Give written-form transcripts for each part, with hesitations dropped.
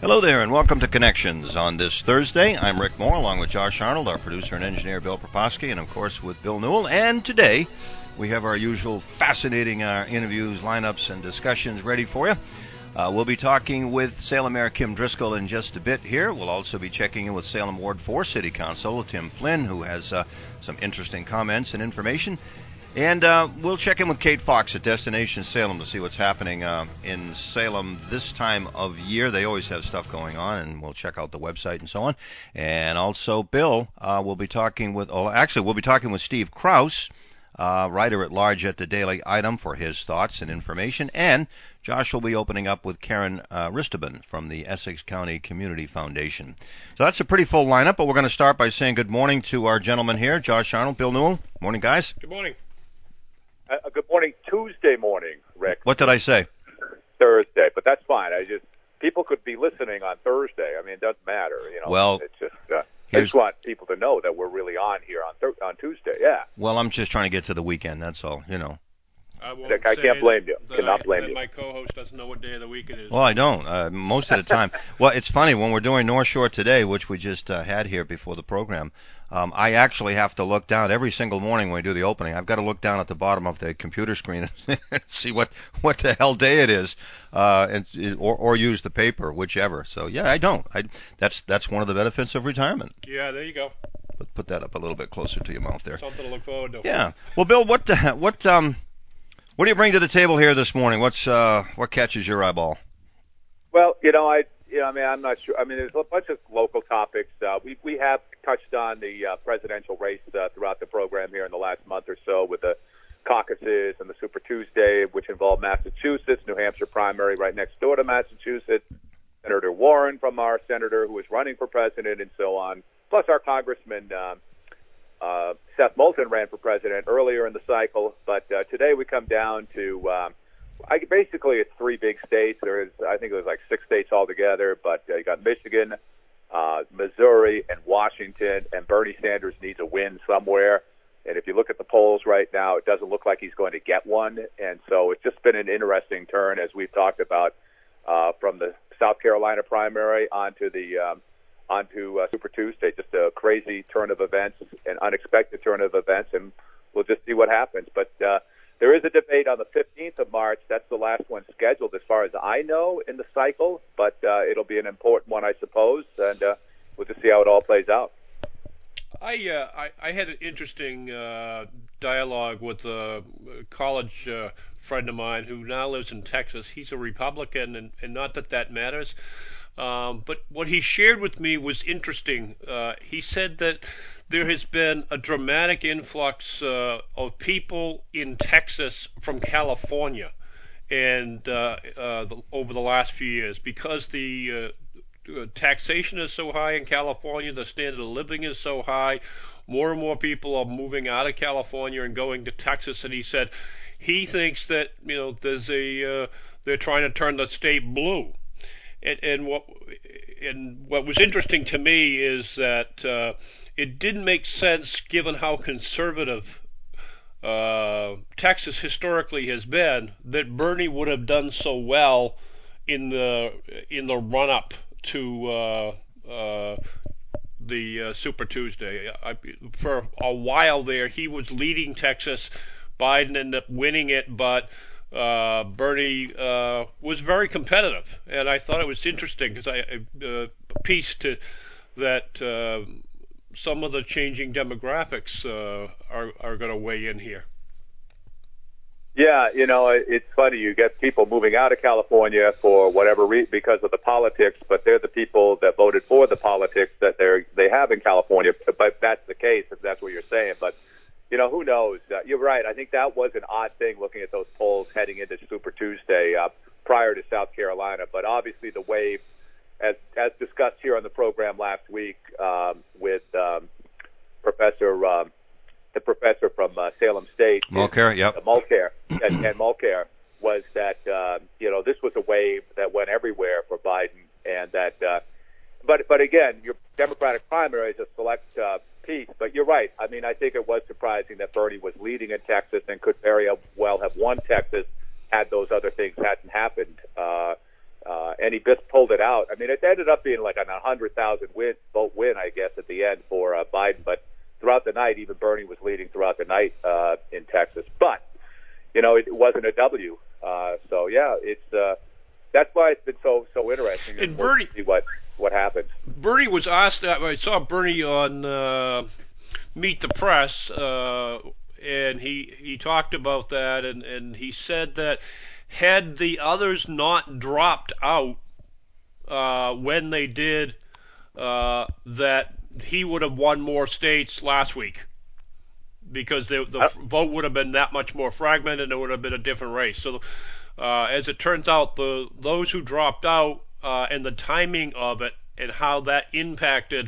Hello there, and welcome to Connections on this Thursday. I'm Rick Moore, along with Josh Arnold, our producer and engineer, Bill Proposky, and of course with Bill Newell. And today we have our usual fascinating interviews, lineups, and discussions ready for you. We'll be talking with Salem Mayor Kim Driscoll in just a bit here. We'll also be checking in with Salem Ward 4 City Council, Tim Flynn, who has some interesting comments and information. And we'll check in with Kate Fox at Destination Salem to see what's happening in Salem this time of year. They always have stuff going on, and we'll check out the website and so on. And also, Bill will be talking with, we'll be talking with Steve Kraus, writer at large at the Daily Item, for his thoughts and information. And Josh will be opening up with Karen Ristaban from the Essex County Community Foundation. So that's a pretty full lineup, but we're going to start by saying good morning to our gentlemen here, Josh Arnold, Bill Newell. Morning, guys. Good morning. Good morning, Tuesday morning, Rick. What did I say? Thursday, but that's fine. People could be listening on Thursday. I mean, it doesn't matter. Well, it's just I just want people to know that we're really on here on Tuesday. Yeah. Well, I'm just trying to get to the weekend. That's all. I can't blame you. Cannot blame you. My co-host doesn't know what day of the week it is. Well, I don't. Most of the time. Well, it's funny when we're doing North Shore Today, which we just had here before the program. I actually have to look down every single morning when we do the opening. I've got to look down at the bottom of the computer screen and see what the hell day it is, or use the paper, whichever. So yeah, I don't. That's one of the benefits of retirement. Yeah, there you go. Put that up a little bit closer to your mouth there. Something to look forward to. Yeah. Well, Bill, what do you bring to the table here this morning? What catches your eyeball? Well, I'm not sure. I mean, there's a bunch of local topics. We have touched on the presidential race throughout the program here in the last month or so, with the caucuses and the Super Tuesday, which involved Massachusetts, New Hampshire primary right next door to Massachusetts, Senator Warren from our senator who is running for president, and so on. Plus, our Congressman Seth Moulton ran for president earlier in the cycle. But today we come down to basically it's three big states. I think there's like 6 states altogether, but you got Michigan, Missouri, and Washington, and Bernie Sanders needs a win somewhere. And if you look at the polls right now, it doesn't look like he's going to get one. And so it's just been an interesting turn, as we've talked about, from the South Carolina primary onto Super Tuesday. Just a crazy turn of events, an unexpected turn of events, and we'll just see what happens. But there is a debate on the 15th of March. That's the last one scheduled, as far as I know, in the cycle. But it'll be an important one, I suppose, and we'll just see how it all plays out. I had an interesting dialogue with a college friend of mine who now lives in Texas. He's a Republican, and not that matters. But what he shared with me was interesting. He said that there has been a dramatic influx of people in Texas from California, and over the last few years, because the taxation is so high in California, the standard of living is so high, more and more people are moving out of California and going to Texas. And he said he thinks that they're trying to turn the state blue. And what was interesting to me is that it didn't make sense, given how conservative Texas historically has been, that Bernie would have done so well in the run-up to the Super Tuesday. For a while there, he was leading Texas. Biden ended up winning it, but Bernie was very competitive, and I thought it was interesting because a piece to that some of the changing demographics are going to weigh in here. Yeah, it's funny. You get people moving out of California for whatever reason because of the politics, but they're the people that voted for the politics that they have in California. But that's the case, if that's what you're saying. But who knows? You're right. I think that was an odd thing looking at those polls heading into Super Tuesday prior to South Carolina. But obviously the wave, as discussed here on the program last week with the professor from Salem State, Mulcair, yep. Mulcair, and Mulcair, was that this was a wave that went everywhere for Biden, and that. But again, your Democratic primary is a select piece. But you're right. I mean, I think it was surprising that Bernie was leading in Texas and could very well have won Texas had those other things hadn't happened. and he just pulled it out. I mean, it ended up being like an 100,000 vote win, I guess, at the end for Biden. But throughout the night, even Bernie was leading throughout the night in Texas. But it wasn't a W. So yeah, it's that's why it's been so interesting. And Bernie, see what happens. Bernie was asked. I saw Bernie on Meet the Press, and he talked about that, and he said that had the others not dropped out when they did, that he would have won more states last week because the vote would have been that much more fragmented, and it would have been a different race. So, as it turns out, those who dropped out and the timing of it and how that impacted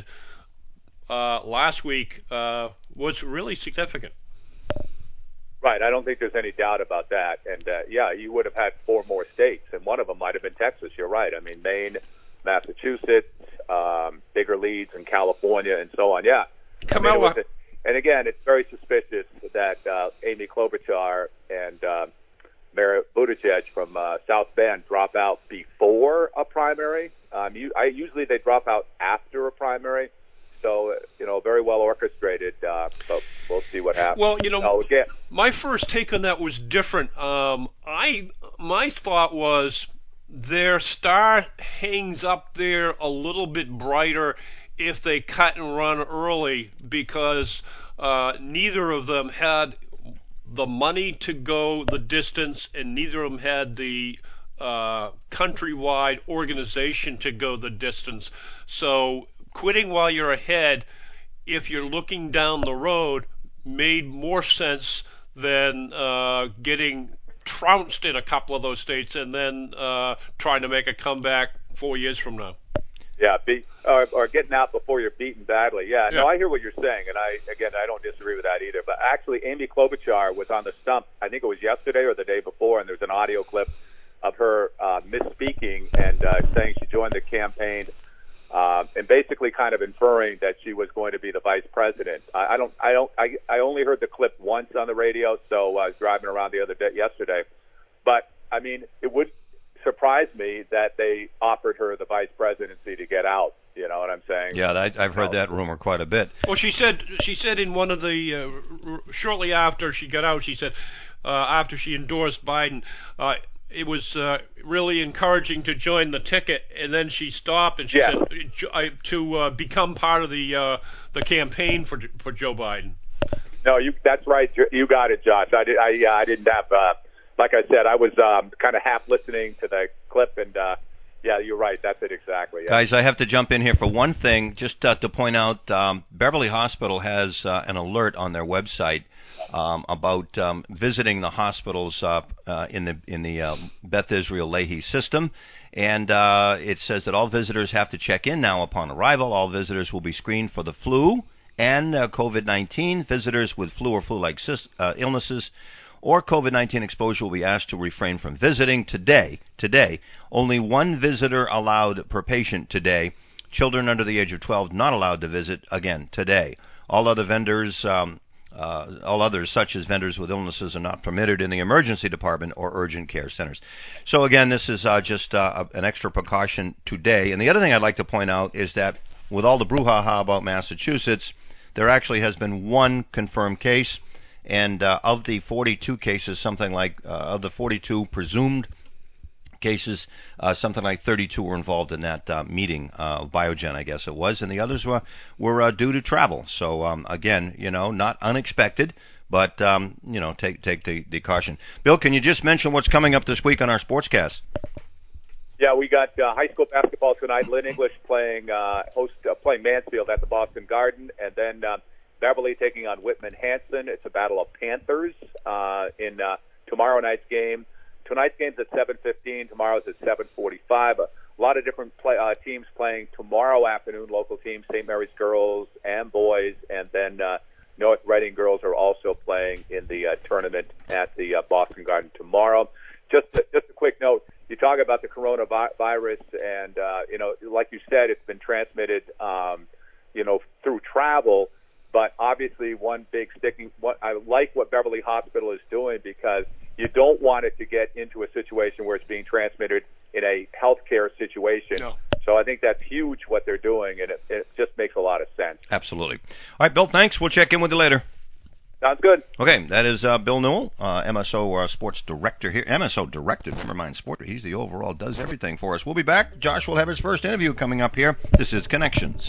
last week was really significant. Right, I don't think there's any doubt about that. And yeah, you would have had 4 more states, and one of them might have been Texas. You're right. I mean, Maine, Massachusetts, bigger leads in California, and so on. Yeah. Kamala. And again, it's very suspicious that Amy Klobuchar and Mayor Buttigieg from South Bend drop out before a primary. Usually they drop out after a primary. So, very well orchestrated, but we'll see what happens. Well, my first take on that was different. My thought was their star hangs up there a little bit brighter if they cut and run early because neither of them had the money to go the distance and neither of them had the countrywide organization to go the distance. So quitting while you're ahead, if you're looking down the road, made more sense than getting trounced in a couple of those states and then trying to make a comeback 4 years from now. Yeah, or getting out before you're beaten badly. Yeah, no, I hear what you're saying, and I don't disagree with that either. But actually, Amy Klobuchar was on the stump, I think it was yesterday or the day before, and there's an audio clip of her misspeaking and saying she joined the campaign and basically kind of inferring that she was going to be the vice president. I only heard the clip once on the radio, so I was driving around yesterday. But I mean, it would surprise me that they offered her the vice presidency to get out. You know what I'm saying? Yeah, I've heard that rumor quite a bit. Well, she said in one of the shortly after she got out, she said after she endorsed Biden. It was really encouraging to join the ticket, and then she stopped and she said to become part of the campaign for Joe Biden. No, that's right. You got it, Josh. I didn't have like I said, I was kind of half listening to the clip, and yeah, you're right. That's it exactly. Yeah. Guys, I have to jump in here for one thing, just to point out Beverly Hospital has an alert on their website about visiting the hospitals in the Beth Israel Lahey system. And it says that all visitors have to check in now upon arrival. All visitors will be screened for the flu and COVID-19. Visitors with flu or flu-like illnesses or COVID-19 exposure will be asked to refrain from visiting today. Only one visitor allowed per patient today. Children under the age of 12 not allowed to visit again today. All other vendors, all others, such as vendors with illnesses, are not permitted in the emergency department or urgent care centers. So again, this is just an extra precaution today. And the other thing I'd like to point out is that with all the brouhaha about Massachusetts, there actually has been one confirmed case. And of the 42 cases, something like of the 42 presumed cases, something like 32 were involved in that meeting, Biogen, I guess it was, and the others were due to travel. So again, not unexpected, but take the caution. Bill, can you just mention what's coming up this week on our Sportscast? Yeah, we got high school basketball tonight. Lynn English playing Mansfield at the Boston Garden, and then Beverly taking on Whitman-Hanson. It's a battle of Panthers in tomorrow night's game. Tonight's game's at 7:15. Tomorrow's at 7:45. A lot of different teams playing tomorrow afternoon, local teams, St. Mary's girls and boys, and then North Reading girls are also playing in the tournament at the Boston Garden tomorrow. Just a quick note. You talk about the coronavirus, and like you said, it's been transmitted, through travel. But obviously, one big I like what Beverly Hospital is doing because You don't want it to get into a situation where it's being transmitted in a healthcare situation. No. So I think that's huge what they're doing, and it just makes a lot of sense. Absolutely. All right, Bill, thanks. We'll check in with you later. Sounds good. Okay, that is Bill Newell, MSO Sports Director here. MSO Director, never mind Sport. He's the overall, does everything for us. We'll be back. Josh will have his first interview coming up here. This is Connections.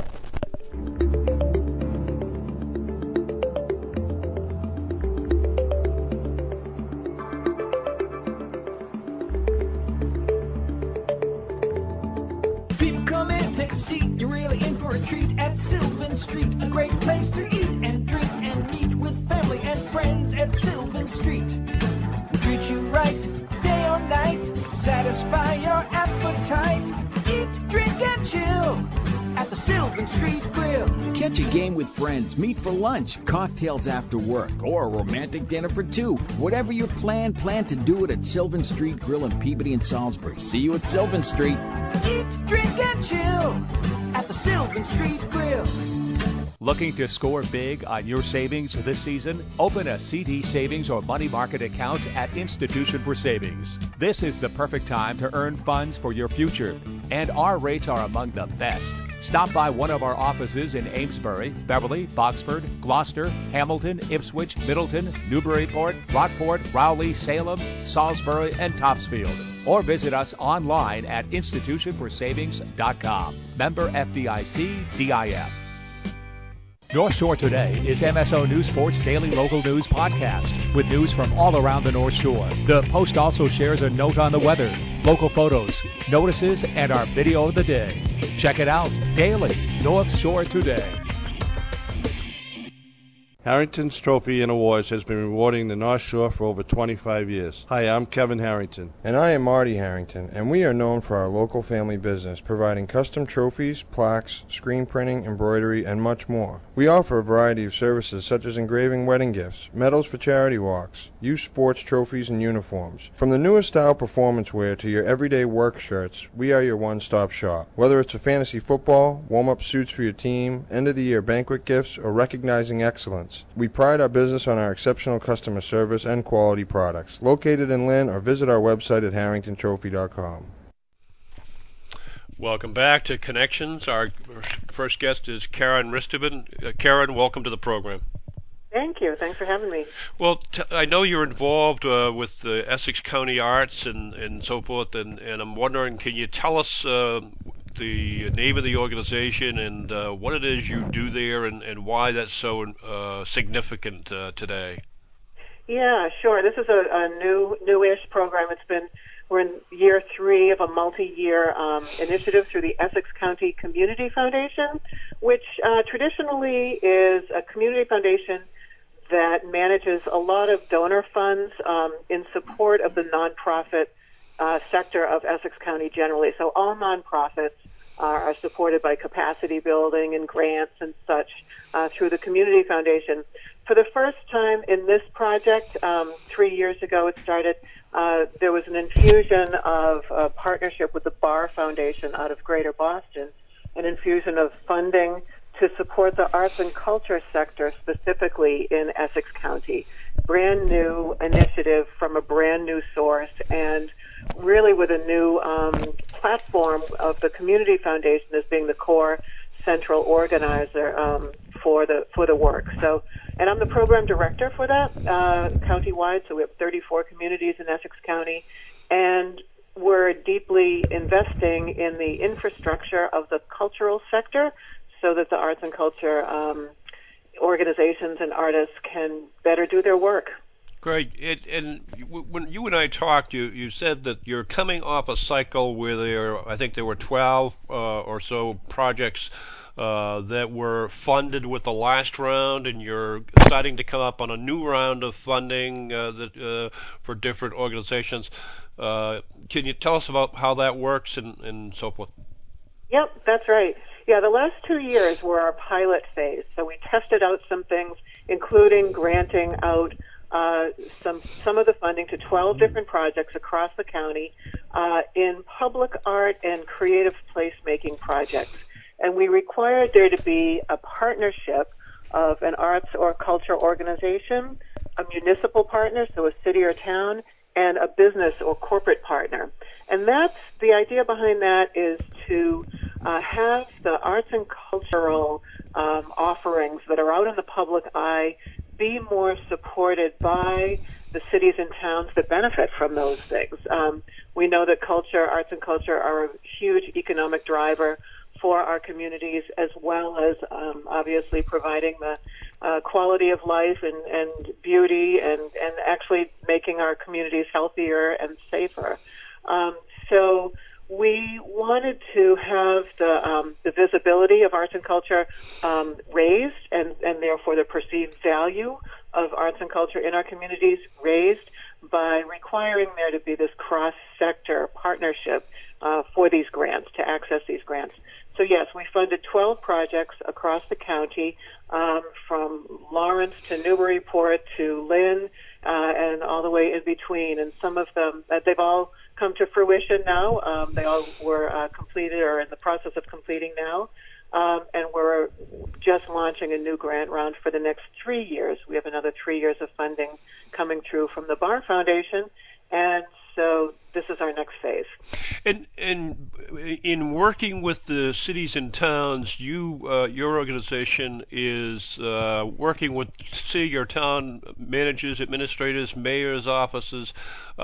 People come in, take a seat. You're really in for a treat at Sylvan Street. A great place to eat and drink and meet with family and friends at Sylvan Street. We treat you right, day or night. Satisfy your appetite. Eat, drink, and chill at the Sylvan Street Grill. Catch a game with friends, meet for lunch, cocktails after work, or a romantic dinner for two. Whatever your plan to do it at Sylvan Street Grill in Peabody and Salisbury. See you at Sylvan Street. Eat, drink, and chill at the Sylvan Street Grill. Looking to score big on your savings this season? Open a CD savings or money market account at Institution for Savings. This is the perfect time to earn funds for your future, and our rates are among the best. Stop by one of our offices in Amesbury, Beverly, Boxford, Gloucester, Hamilton, Ipswich, Middleton, Newburyport, Rockport, Rowley, Salem, Salisbury, and Topsfield. Or visit us online at institutionforsavings.com. Member FDIC, DIF. North Shore Today is MSO News Sports daily local news podcast with news from all around the North Shore. The Post also shares a note on the weather, local photos, notices, and our video of the day. Check it out daily, North Shore Today. Harrington's Trophy and Awards has been rewarding the North Shore for over 25 years. Hi, I'm Kevin Harrington. And I am Marty Harrington, and we are known for our local family business, providing custom trophies, plaques, screen printing, embroidery, and much more. We offer a variety of services such as engraving wedding gifts, medals for charity walks, youth sports trophies, and uniforms. From the newest style performance wear to your everyday work shirts, we are your one-stop shop. Whether it's for fantasy football, warm-up suits for your team, end-of-the-year banquet gifts, or recognizing excellence, we pride our business on our exceptional customer service and quality products. Located in Lynn, or visit our website at harringtontrophy.com. Welcome back to Connections. Our first guest is Karen Ristevan. Karen, welcome to the program. Thank you. Thanks for having me. Well, I know you're involved with the Essex County Arts and so forth, and I'm wondering, can you tell us the name of the organization and what it is you do there and why that's so significant today? Yeah, sure. This is a newish program. We're in year 3 of a multi-year initiative through the Essex County Community Foundation, which traditionally is a community foundation that manages a lot of donor funds in support of the nonprofit sector of Essex County generally. So all nonprofits are supported by capacity building and grants and such through the Community Foundation. For the first time in this project, 3 years ago it started, there was an infusion of a partnership with the Barr Foundation out of Greater Boston, an infusion of funding to support the arts and culture sector specifically in Essex County. Brand new initiative from a brand new source, and really with a new platform of the Community Foundation as being the core central organizer for the work. So, and I'm the program director for that countywide. So we have 34 communities in Essex County, and we're deeply investing in the infrastructure of the cultural sector so that the arts and culture organizations and artists can better do their work. Great. And when you and I talked, you said that you're coming off a cycle where I think there were 12 or so projects that were funded with the last round, and you're starting to come up on a new round of funding for different organizations. Can you tell us about how that works and so forth? Yep, that's right. Yeah, the last 2 years were our pilot phase. So we tested out some things, including granting out some of the funding to 12 different projects across the county in public art and creative placemaking projects. And we required there to be a partnership of an arts or culture organization a municipal partner, so a city or town, and a business or corporate partner. And that's the idea behind that is to have the arts and cultural offerings that are out in the public eye be more supported by the cities and towns that benefit from those things. We know that arts and culture are a huge economic driver for our communities, as well as obviously providing the quality of life and beauty and actually making our communities healthier and safer. So we wanted to have the visibility of arts and culture raised, and therefore the perceived value of arts and culture in our communities raised by requiring there to be this cross-sector partnership for these grants, to access these grants. So yes, we funded 12 projects across the county, from Lawrence to Newburyport to Lynn, and all the way in between. And some of them, they've all come to fruition now. They all were completed or in the process of completing now. And we're just launching a new grant round for the next 3 years. We have another 3 years of funding coming through from the Barr Foundation, and so this is our next phase. And in working with the cities and towns, your organization is working with city or town managers, administrators, mayors' offices,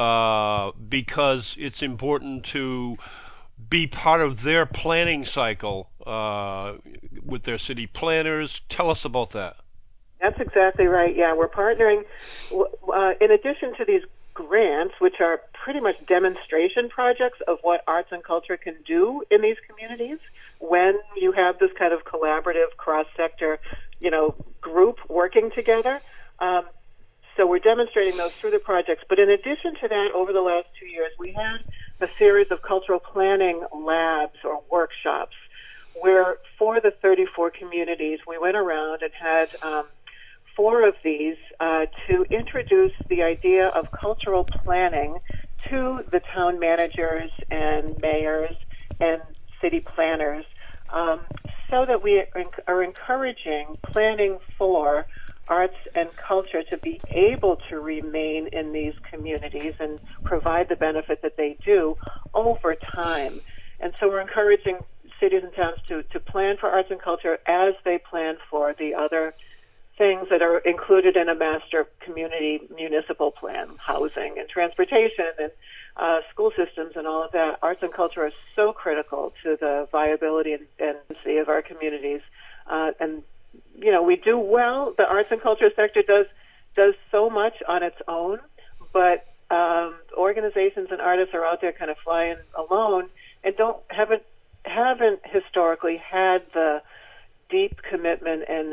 because it's important to be part of their planning cycle with their city planners. Tell us about that. That's exactly right. Yeah, we're partnering. In addition to these grants, which are pretty much demonstration projects of what arts and culture can do in these communities, when you have this kind of collaborative cross-sector, group working together. So we're demonstrating those through the projects. But in addition to that, over the last 2 years, we had a series of cultural planning labs or workshops where for the 34 communities, we went around and had 4 of these to introduce the idea of cultural planning to the town managers and mayors and city planners, so that we are encouraging planning for arts and culture to be able to remain in these communities and provide the benefit that they do over time. And so we're encouraging cities and towns to plan for arts and culture as they plan for the other things that are included in a master community municipal plan, housing and transportation and school systems and all of that. Arts and culture are so critical to the viability and efficiency of our communities. And we do well. The arts and culture sector does so much on its own, but organizations and artists are out there kind of flying alone and haven't historically had the deep commitment and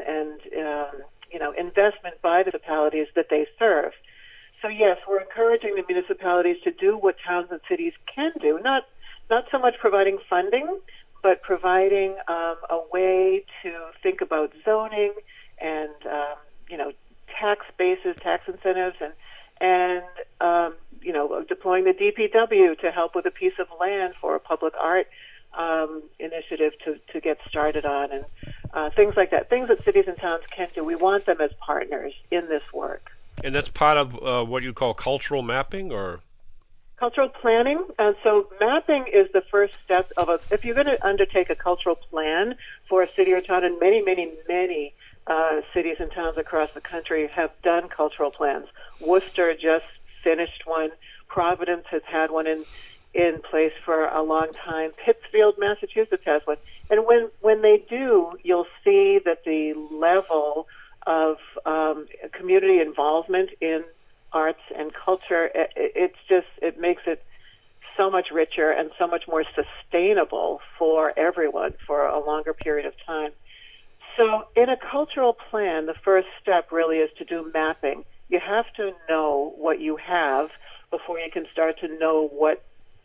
investment by the municipalities that they serve. So yes, we're encouraging the municipalities to do what towns and cities can do, not so much providing funding, but providing a way to think about zoning and tax bases, tax incentives, and deploying the DPW to help with a piece of land for a public art initiative to get started on, and things like that. Things that cities and towns can do. We want them as partners in this work. And that's part of what you call cultural mapping, or? Cultural planning. So mapping is the first step if you're going to undertake a cultural plan for a city or town, and many, many, many cities and towns across the country have done cultural plans. Worcester just finished one. Providence has had one in place for a long time. Pittsfield, Massachusetts has one. And when they do, you'll see that the level of community involvement in arts and culture, it makes it so much richer and so much more sustainable for everyone for a longer period of time. So in a cultural plan, the first step really is to do mapping. You have to know what you have before you can start to know what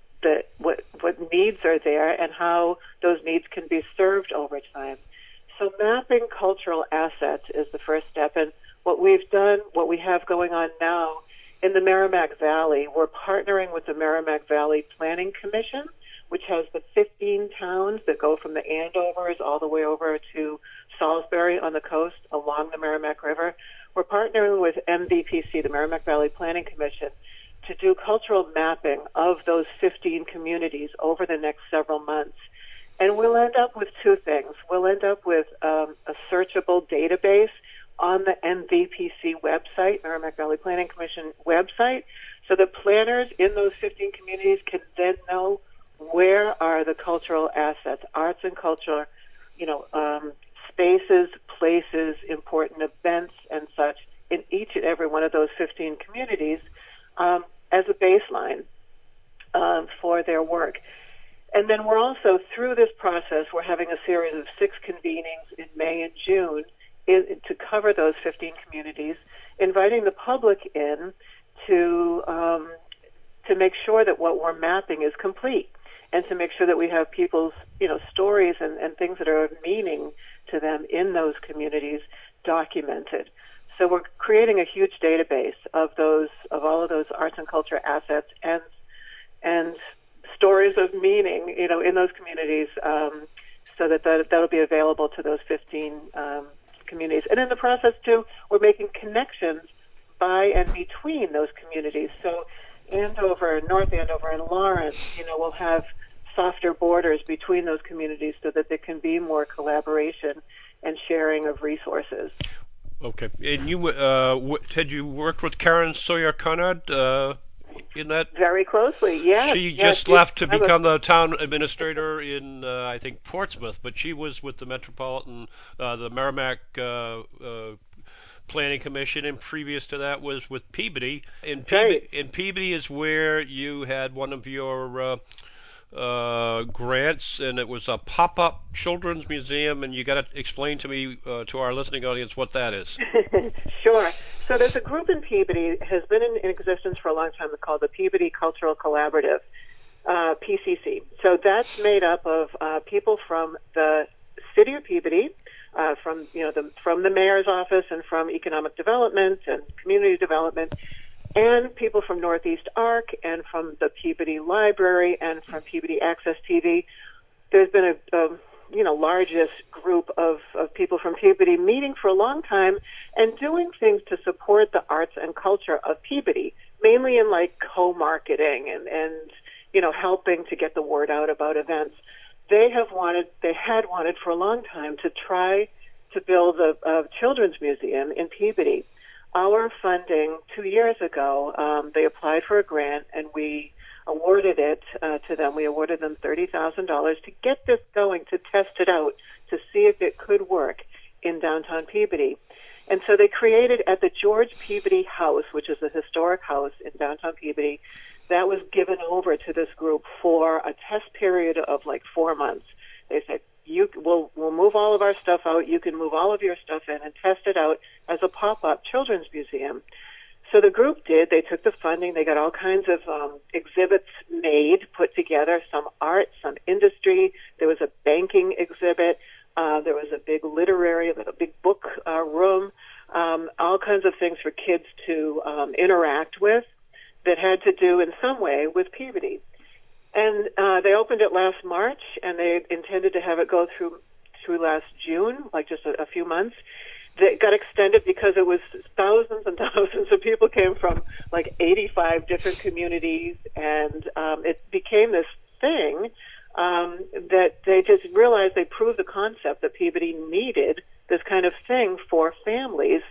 needs are there and how those needs can be served over time. So mapping cultural assets is the first step. And what we have going on now in the Merrimack Valley, we're partnering with the Merrimack Valley Planning Commission, which has the 15 towns that go from the Andovers all the way over to Salisbury on the coast along the Merrimack River. we're partnering with MVPC, the Merrimack Valley Planning Commission, to do cultural mapping of those 15 communities over the next several months. And we'll end up with two things. We'll end up with a searchable database on the MVPC website, Merrimack Valley Planning Commission website, so that planners in those 15 communities can then know where are the cultural assets, arts and culture, spaces, places, important events and such in each and every one of those 15 communities as a baseline for their work. And then we're also, through this process, we're having a series of 6 convenings in May and June to cover those 15 communities, inviting the public in to make sure that what we're mapping is complete, and to make sure that we have people's stories and things that are of meaning to them in those communities documented. So we're creating a huge database of all of those arts and culture assets and stories of meaning, in those communities, so that'll be available to those 15 communities. And in the process too, we're making connections by and between those communities. So Andover, North Andover, and Lawrence, will have softer borders between those communities so that there can be more collaboration and sharing of resources. Okay. And you had you worked with Karen Sawyer-Conrad in that? Very closely, yeah. She just left to become the town administrator in, I think, Portsmouth, but she was with the Metropolitan, the Merrimack Planning Commission, and previous to that was with Peabody. And Peabody is where you had one of your grants, and it was a pop-up children's museum, and you got to explain to me, to our listening audience, what that is. Sure. So there's a group in Peabody, has been in existence for a long time, called the Peabody Cultural Collaborative, PCC. So that's made up of people from the city of Peabody, from the mayor's office and from economic development and community development, and people from Northeast Arc and from the Peabody Library and from Peabody Access TV. There's been a largest group of people from Peabody meeting for a long time and doing things to support the arts and culture of Peabody, mainly in co-marketing and helping to get the word out about events. They had wanted for a long time to try to build a children's museum in Peabody. Our funding 2 years ago, they applied for a grant and we awarded it to them. We awarded them $30,000 to get this going, to test it out, to see if it could work in downtown Peabody. And so they created at the George Peabody House, which is a historic house in downtown Peabody, that was given over to this group for a test period of 4 months. They said, we'll move all of our stuff out. You can move all of your stuff in and test it out as a pop-up children's museum. So the group did. They took the funding. They got all kinds of exhibits made, put together, some art, some industry. There was a banking exhibit. There was a big a big book room, all kinds of things for kids to interact with that had to do in some way with Peabody. And they opened it last March, and they intended to have it go through last June, just a few months. It got extended because it was thousands and thousands of people came from 85 different communities, and it became this thing that they just realized they proved the concept that Peabody needed this kind of thing for families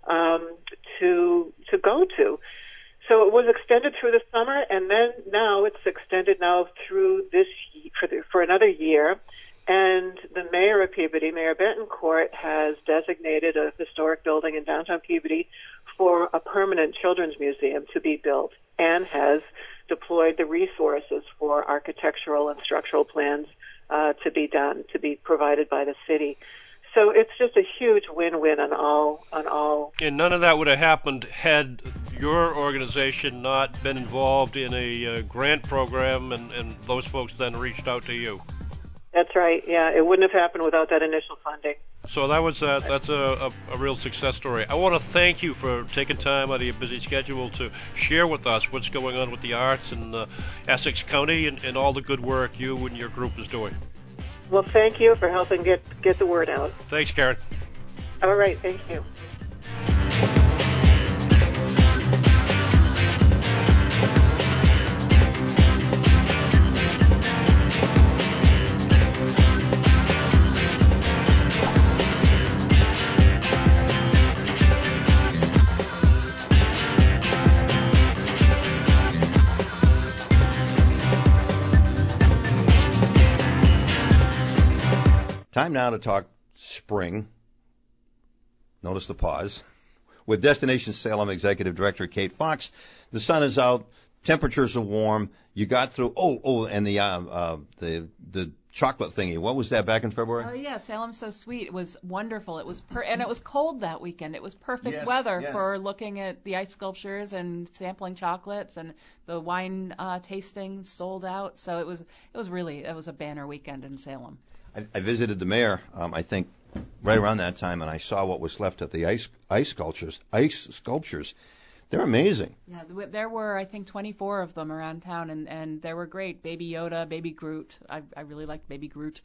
to go to. So it was extended through the summer, and then now it's extended through this for another year. And the mayor of Peabody, Mayor Betancourt, has designated a historic building in downtown Peabody for a permanent children's museum to be built, and has deployed the resources for architectural and structural plans to be provided by the city. So it's just a huge win-win on all. And none of that would have happened had your organization not been involved in a grant program, and those folks then reached out to you. That's right. Yeah, it wouldn't have happened without that initial funding. So that's a real success story. I want to thank you for taking time out of your busy schedule to share with us what's going on with the arts in Essex County and all the good work you and your group is doing. Well, thank you for helping get the word out. Thanks, Karen. All right, thank you. Time now to talk spring. Notice the pause. With Destination Salem Executive Director Kate Fox. The sun is out. Temperatures are warm. You got through. And the chocolate thingy. What was that back in February? Oh yeah, Salem's So Sweet. It was wonderful. It was and it was cold that weekend. It was perfect weather for looking at the ice sculptures and sampling chocolates, and the wine tasting sold out. So it was a banner weekend in Salem. I visited the mayor, I think, right around that time, and I saw what was left of the ice sculptures. They're amazing. Yeah, there were, I think, 24 of them around town, and they were great. Baby Yoda, Baby Groot. I really liked Baby Groot.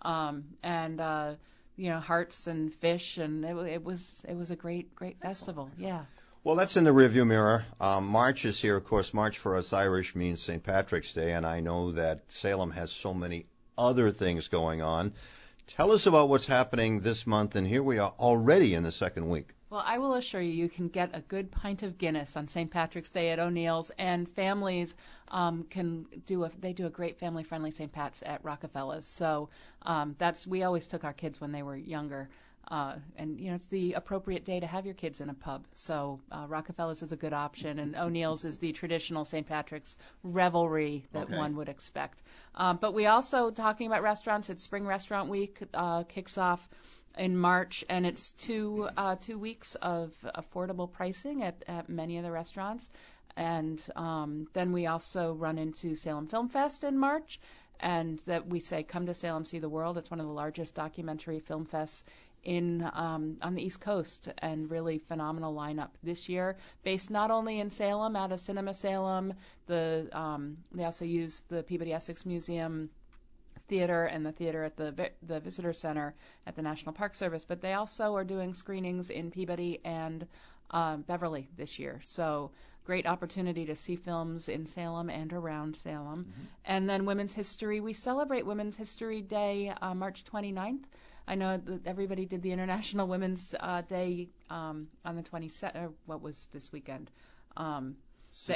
Hearts and fish, and it was a great festival. Yeah. Well, that's in the rearview mirror. March is here, of course. March for us Irish means St. Patrick's Day, and I know that Salem has so many other things going on. Tell us about what's happening this month, and here we are already in the second week. Well, I will assure you can get a good pint of Guinness on St. Patrick's Day at O'Neill's, and families can do a great family-friendly St. Pat's at Rockefeller's. So we always took our kids when they were younger, and it's the appropriate day to have your kids in a pub. So Rockefeller's is a good option, and O'Neill's is the traditional St. Patrick's revelry that one would expect. But we also, talking about restaurants, it's Spring Restaurant Week kicks off in March, and it's two weeks of affordable pricing at many of the restaurants. And then we also run into Salem Film Fest in March, and that we say, come to Salem, see the world. It's one of the largest documentary film fests on the East Coast, and really phenomenal lineup this year, based not only in Salem, out of Cinema Salem. They also use the Peabody Essex Museum Theater and the theater at the Visitor Center at the National Park Service, but they also are doing screenings in Peabody and Beverly this year. So great opportunity to see films in Salem and around Salem. Mm-hmm. And then Women's History. We celebrate Women's History Day March 29th. I know that everybody did the International Women's Day on the 22nd. What was this weekend? The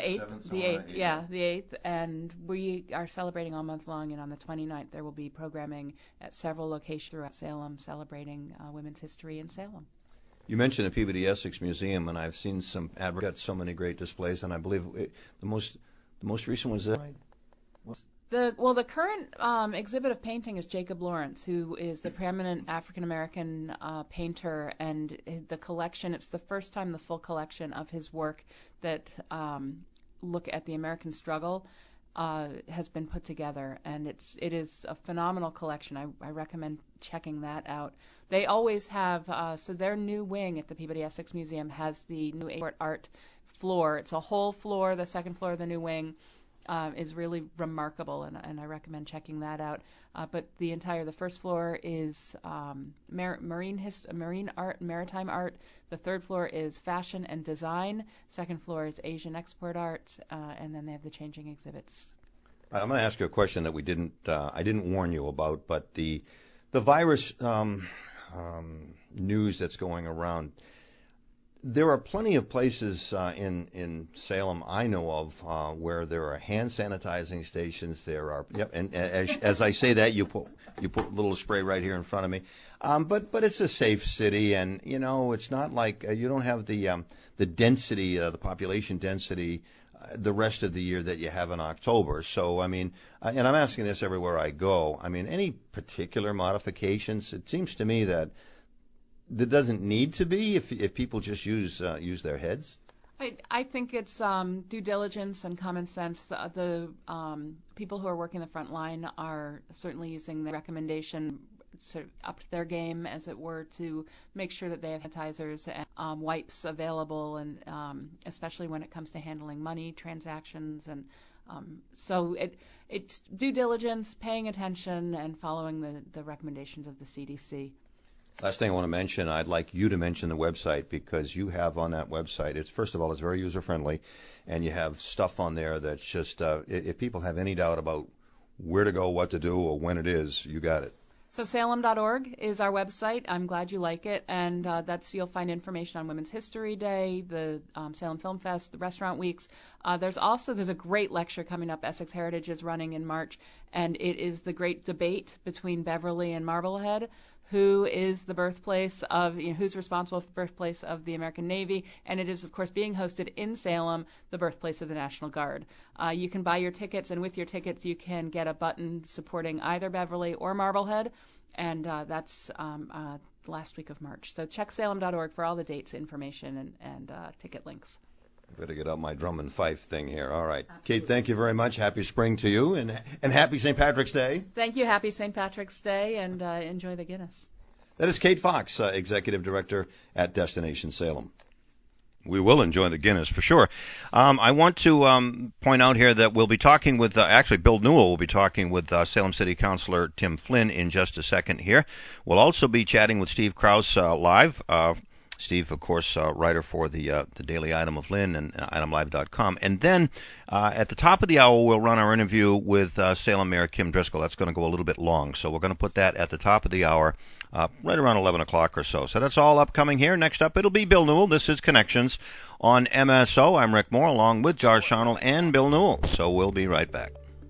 8th, and we are celebrating all month long, and on the 29th there will be programming at several locations throughout Salem celebrating women's history in Salem. You mentioned the Peabody Essex Museum, and I've seen some got so many great displays, and I believe the most recent was there. The current exhibit of painting is Jacob Lawrence, who is the preeminent African-American painter, and the collection, it's the first time the full collection of his work that look at the American struggle has been put together, and it is a phenomenal collection. I recommend checking that out. They always have, so their new wing at the Peabody Essex Museum has the new art floor. It's a whole floor, the second floor of the new wing. Is really remarkable, and I recommend checking that out. But the first floor is marine art, maritime art. The third floor is fashion and design. Second floor is Asian export art, and then they have the changing exhibits. I'm going to ask you a question that I didn't warn you about, but the virus news that's going around. There are plenty of places in Salem I know of where there are hand sanitizing stations. There are, and as I say that, you put a little spray right here in front of me. But it's a safe city, and it's not like you don't have the density, the population density, the rest of the year that you have in October. So I mean, and I'm asking this everywhere I go. I mean, any particular modifications? It seems to me that there doesn't need to be if people just use their heads. I think it's due diligence and common sense. The people who are working the front line are certainly using the recommendation, sort of upped their game, as it were, to make sure that they have sanitizers and wipes available, and especially when it comes to handling money transactions. And so it's due diligence, paying attention, and following the recommendations of the CDC. Last thing I want to mention, I'd like you to mention the website, because you have on that website, first of all, it's very user-friendly, and you have stuff on there that's just, if people have any doubt about where to go, what to do, or when it is, you got it. So Salem.org is our website. I'm glad you like it, and you'll find information on Women's History Day, the Salem Film Fest, the Restaurant Weeks. There's a great lecture coming up. Essex Heritage is running in March, and it is the great debate between Beverly and Marblehead. Who is the birthplace of, who's responsible for the birthplace of the American Navy, and it is, of course, being hosted in Salem, the birthplace of the National Guard. You can buy your tickets, and with your tickets, you can get a button supporting either Beverly or Marblehead, and that's the last week of March. So check Salem.org for all the dates, information, and ticket links. Better get out my drum and fife thing here. All right. Absolutely. Kate, thank you very much. Happy spring to you, and happy St. Patrick's Day. Thank you. Happy St. Patrick's Day, and enjoy the Guinness. That is Kate Fox, Executive Director at Destination Salem. We will enjoy the Guinness for sure. I want to point out here that we'll be talking with, Bill Newell will be talking with Salem City Councilor Tim Flynn in just a second here. We'll also be chatting with Steve Krause live. Steve, of course, writer for the Daily Item of Lynn and itemlive.com. And then at the top of the hour, we'll run our interview with Salem Mayor Kim Driscoll. That's going to go a little bit long, so we're going to put that at the top of the hour, right around 11 o'clock or so. So that's all upcoming here. Next up, it'll be Bill Newell. This is Connections on MSO. I'm Rick Moore, along with Josh Arnold and Bill Newell. So we'll be right back.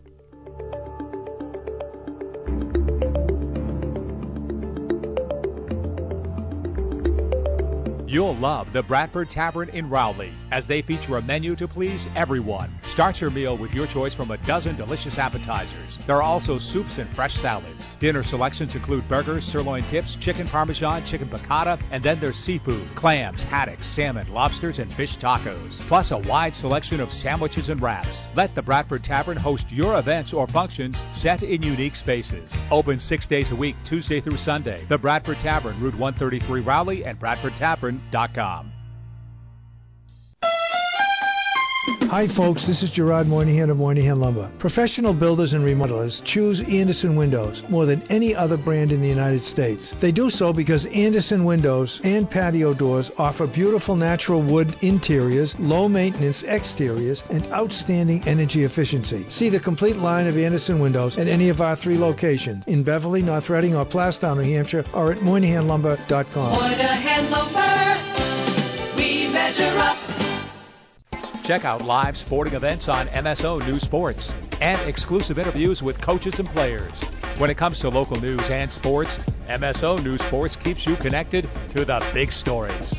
You'll love the Bradford Tavern in Rowley, as they feature a menu to please everyone. Start your meal with your choice from a dozen delicious appetizers. There are also soups and fresh salads. Dinner selections include burgers, sirloin tips, chicken parmesan, chicken piccata, and then there's seafood, clams, haddocks, salmon, lobsters, and fish tacos. Plus a wide selection of sandwiches and wraps. Let the Bradford Tavern host your events or functions set in unique spaces. Open 6 days a week, Tuesday through Sunday. The Bradford Tavern, Route 133 Rowley, and BradfordTavern.com. Hi folks, this is Gerard Moynihan of Moynihan Lumber. Professional builders and remodelers choose Anderson Windows more than any other brand in the United States. They do so because Anderson Windows and patio doors offer beautiful natural wood interiors, low maintenance exteriors, and outstanding energy efficiency. See the complete line of Anderson Windows at any of our 3 locations in Beverly, North Reading, or Plastown, New Hampshire, or at MoynihanLumber.com. Moynihan Lumber, we measure up. Check out live sporting events on MSO News Sports and exclusive interviews with coaches and players. When it comes to local news and sports, MSO News Sports keeps you connected to the big stories.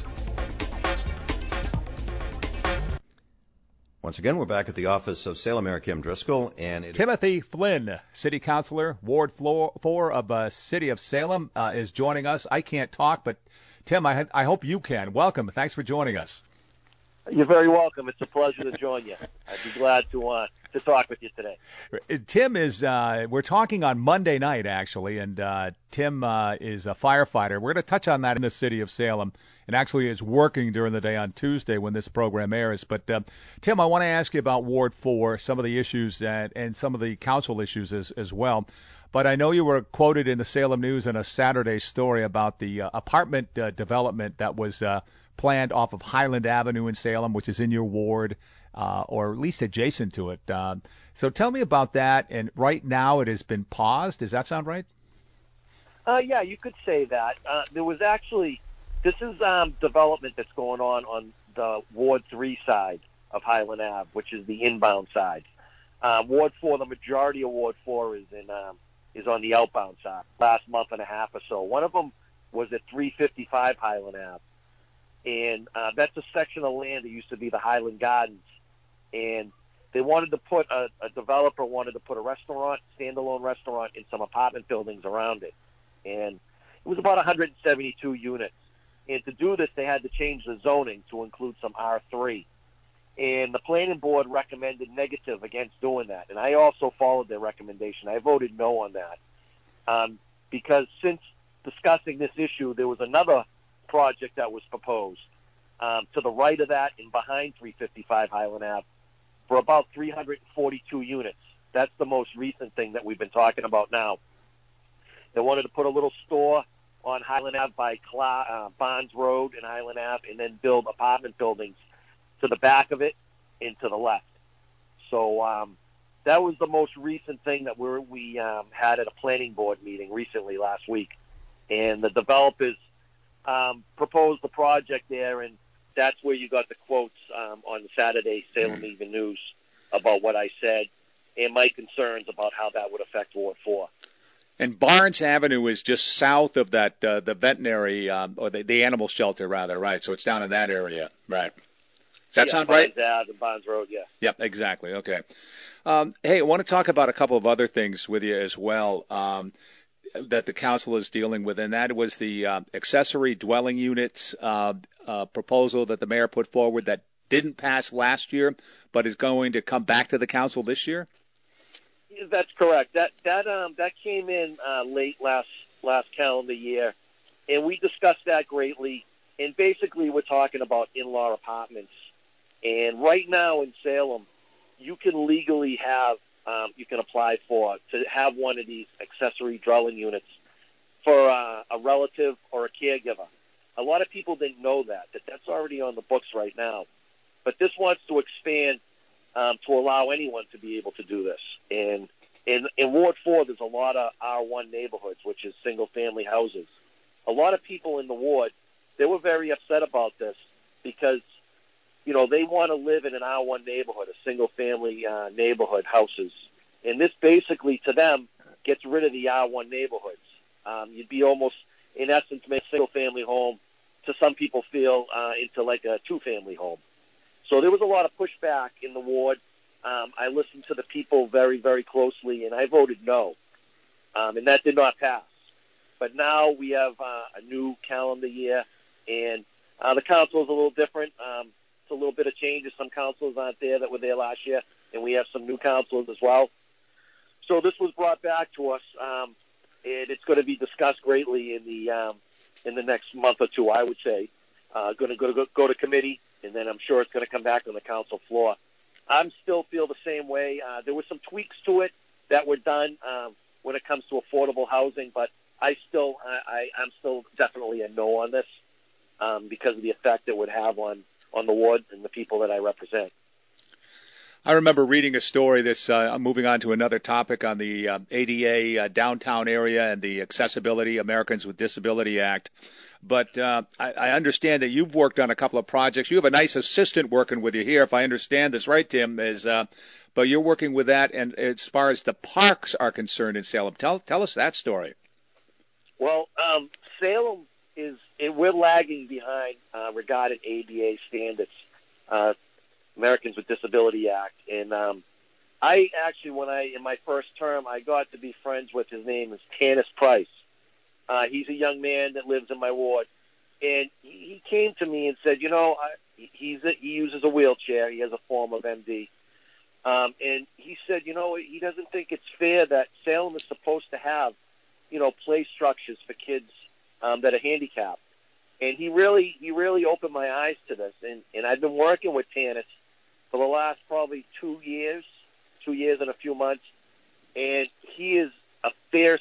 Once again, we're back at the office of Salem Mayor Kim Driscoll and Timothy Flynn, City Councilor, Ward 4 of City of Salem, is joining us. I can't talk, but Tim, I hope you can. Welcome. Thanks for joining us. You're very welcome. It's a pleasure to join you. I'd be glad to talk with you today. Tim is, we're talking on Monday night, actually, and Tim is a firefighter. We're going to touch on that in the City of Salem, and actually is working during the day on Tuesday when this program airs. But, Tim, I want to ask you about Ward 4, some of the issues and some of the council issues as well. But I know you were quoted in the Salem News in a Saturday story about the apartment development that was planned off of Highland Avenue in Salem, which is in your ward, or at least adjacent to it. So tell me about that. And right now it has been paused. Does that sound right? Yeah, you could say that. There was actually, this is development that's going on the Ward 3 side of Highland Ave, which is the inbound side. Ward 4, the majority of Ward 4 is on the outbound side, last month and a half or so. One of them was at 355 Highland Ave. And that's a section of land that used to be the Highland Gardens. And they wanted to put, a developer wanted to put a restaurant, standalone restaurant, and some apartment buildings around it. And it was about 172 units. And to do this, they had to change the zoning to include some R3. And the planning board recommended negative against doing that. And I also followed their recommendation. I voted no on that. Because since discussing this issue, there was another project that was proposed to the right of that and behind 355 Highland Ave for about 342 units. That's the most recent thing that we've been talking about now. They wanted to put a little store on Highland Ave by Bonds Road and Highland Ave, and then build apartment buildings to the back of it and to the left. So that was the most recent thing that we had at a planning board meeting recently last week. And the developers proposed the project there, and that's where you got the quotes on the Saturday Salem Evening News about what I said and my concerns about how that would affect Ward 4. And Barnes Avenue is just south of that, the veterinary, or the animal shelter, rather, right? So it's down in that area, right? Does that sound right? Barnes Ave and Barnes Road, yeah. Yep, exactly. Okay. Hey, I want to talk about a couple of other things with you as well that the council is dealing with, and that was the accessory dwelling units proposal that the mayor put forward that didn't pass last year, but is going to come back to the council this year. That's correct. That came in late last calendar year, and we discussed that greatly. And basically, we're talking about in-law apartments. And right now in Salem, you can legally have, you can apply to have one of these accessory dwelling units for a relative or a caregiver. A lot of people didn't know that's already on the books right now. But this wants to expand to allow anyone to be able to do this. And in Ward 4, there's a lot of R1 neighborhoods, which is single-family houses. A lot of people in the ward, they were very upset about this because, they want to live in an R1 neighborhood, a single-family neighborhood houses. And this basically, to them, gets rid of the R1 neighborhoods. You'd be almost, in essence, make a single-family home, to some people feel, into like a two-family home. So there was a lot of pushback in the ward. I listened to the people very, very closely, and I voted no. And that did not pass. But now we have a new calendar year, and the council is a little different. It's a little bit of changes. Some councilors aren't there that were there last year, and we have some new councilors as well. So this was brought back to us, and it's going to be discussed greatly in the next month or two, I would say. Going to go to committee, and then I'm sure it's going to come back on the council floor. I still feel the same way. There were some tweaks to it that were done when it comes to affordable housing, but I'm still definitely a no on this because of the effect it would have on the ward and the people that I represent. I remember reading a story. I'm moving on to another topic on the ADA downtown area and the Accessibility Americans with Disability Act. But I understand that you've worked on a couple of projects. You have a nice assistant working with you here, if I understand this right, Tim. But you're working with that, and as far as the parks are concerned in Salem, tell us that story. Well, Salem we're lagging behind regarding ADA standards, Americans with Disability Act, and I actually, in my first term, I got to be friends with, his name is Tanis Price. He's a young man that lives in my ward, and he came to me and said, he uses a wheelchair. He has a form of MD, and he said, he doesn't think it's fair that Salem is supposed to have, play structures for kids that are handicapped. And he really opened my eyes to this, and I've been working with Tanis for the last probably 2 years and a few months, and he is a fierce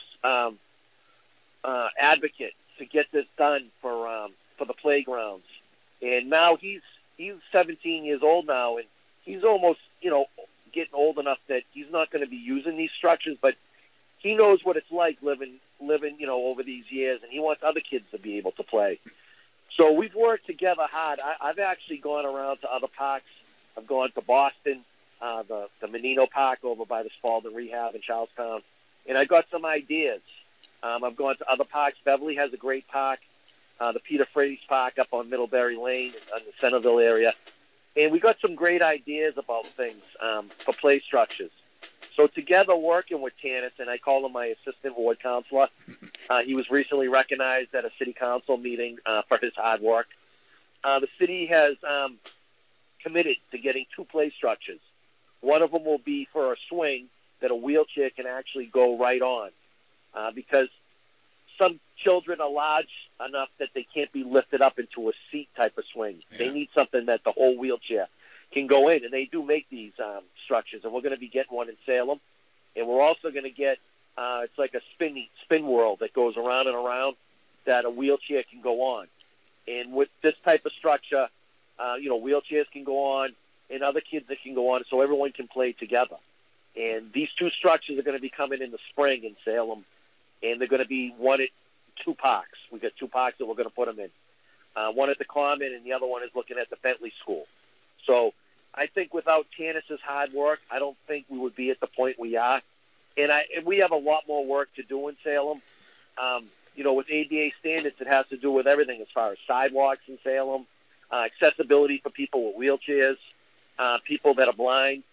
advocate to get this done for the playgrounds. And now he's 17 years old now, and he's almost getting old enough that he's not going to be using these structures, but he knows what it's like living over these years, and he wants other kids to be able to play. So we've worked together hard. I've actually gone around to other parks. I've gone to Boston, the Menino Park over by the Spalding Rehab in Charlestown, and I got some ideas. I've gone to other parks. Beverly has a great park, the Peter Freitas Park up on Middlebury Lane in the Centerville area. And we got some great ideas about things for play structures. So together working with Tanis, and I call him my assistant ward counselor, he was recently recognized at a city council meeting for his hard work. The city has committed to getting 2 play structures. One of them will be for a swing that a wheelchair can actually go right on. Because some children are large enough that they can't be lifted up into a seat type of swing. Yeah. They need something that the whole wheelchair can go in, and they do make these structures, and we're going to be getting one in Salem. And we're also going to get, it's like a spin world that goes around and around that a wheelchair can go on. And with this type of structure, wheelchairs can go on and other kids that can go on, so everyone can play together. And these two structures are going to be coming in the spring in Salem, and they're going to be one at two parks. We've got two parks that we're going to put them in. One at the Common, and the other one is looking at the Bentley School. So I think without Tanis's hard work, I don't think we would be at the point we are. And we have a lot more work to do in Salem. With ADA standards, it has to do with everything as far as sidewalks in Salem, accessibility for people with wheelchairs, people that are blind.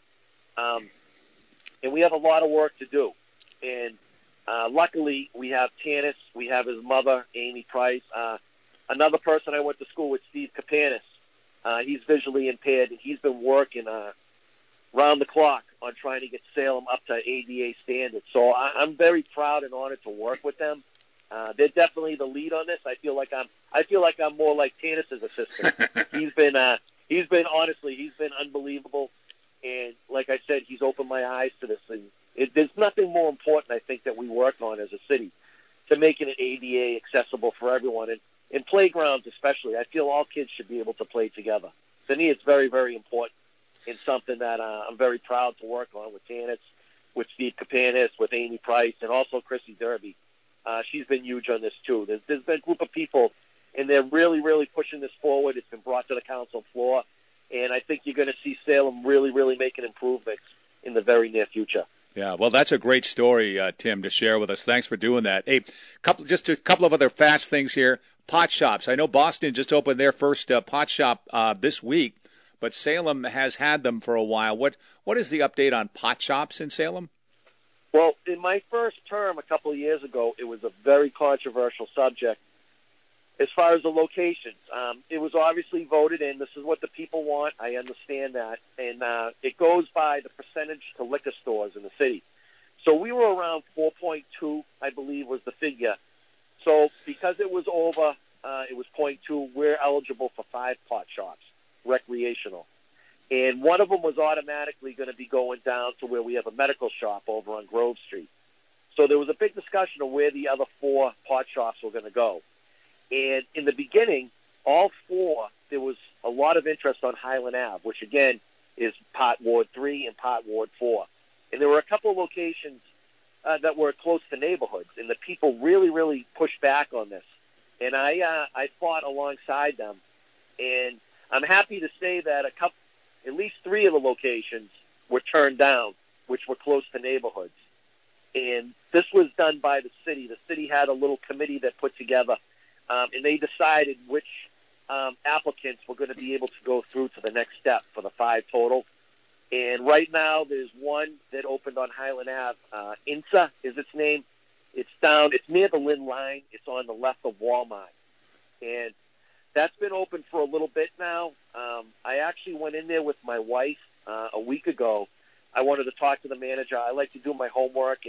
And we have a lot of work to do. And luckily, we have Tanis, we have his mother, Amy Price. Another person I went to school with, Steve Kapanis. He's visually impaired, and he's been working round the clock on trying to get Salem up to ADA standards. So I'm very proud and honored to work with them. They're definitely the lead on this. I feel like I'm more like Tanis's assistant. He's been unbelievable. And like I said, he's opened my eyes to this. And there's nothing more important, I think, that we work on as a city to making it ADA accessible for everyone. And in playgrounds especially, I feel all kids should be able to play together. To me, it's very, very important and something that I'm very proud to work on with Tanis, with Steve Kapanis, with Amy Price, and also Chrissy Derby. She's been huge on this, too. There's been a group of people, and they're really, really pushing this forward. It's been brought to the council floor. And I think you're going to see Salem really, really making improvements in the very near future. Yeah, well, that's a great story, Tim, to share with us. Thanks for doing that. Hey, just a couple of other fast things here. Pot shops. I know Boston just opened their first pot shop this week, but Salem has had them for a while. What is the update on pot shops in Salem? Well, in my first term a couple of years ago, it was a very controversial subject. As far as the locations, it was obviously voted in. This is what the people want. I understand that. And it goes by the percentage to liquor stores in the city. So we were around 4.2, I believe, was the figure. So because it was over, it was 0.2, we're eligible for 5 pot shops, recreational. And one of them was automatically going to be going down to where we have a medical shop over on Grove Street. So there was a big discussion of where the other 4 pot shops were going to go. And in the beginning, all 4, there was a lot of interest on Highland Ave, which, again, is Pot Ward 3 and Pot Ward 4. And there were a couple of locations that were close to neighborhoods, and the people really, really pushed back on this. And I fought alongside them. And I'm happy to say that at least 3 of the locations were turned down, which were close to neighborhoods. And this was done by the city. The city had a little committee that put together and they decided which applicants were going to be able to go through to the next step for the 5 total. And right now, there's one that opened on Highland Ave. INSA is its name. It's near the Lynn line. It's on the left of Walmart. And that's been open for a little bit now. I actually went in there with my wife a week ago. I wanted to talk to the manager. I like to do my homework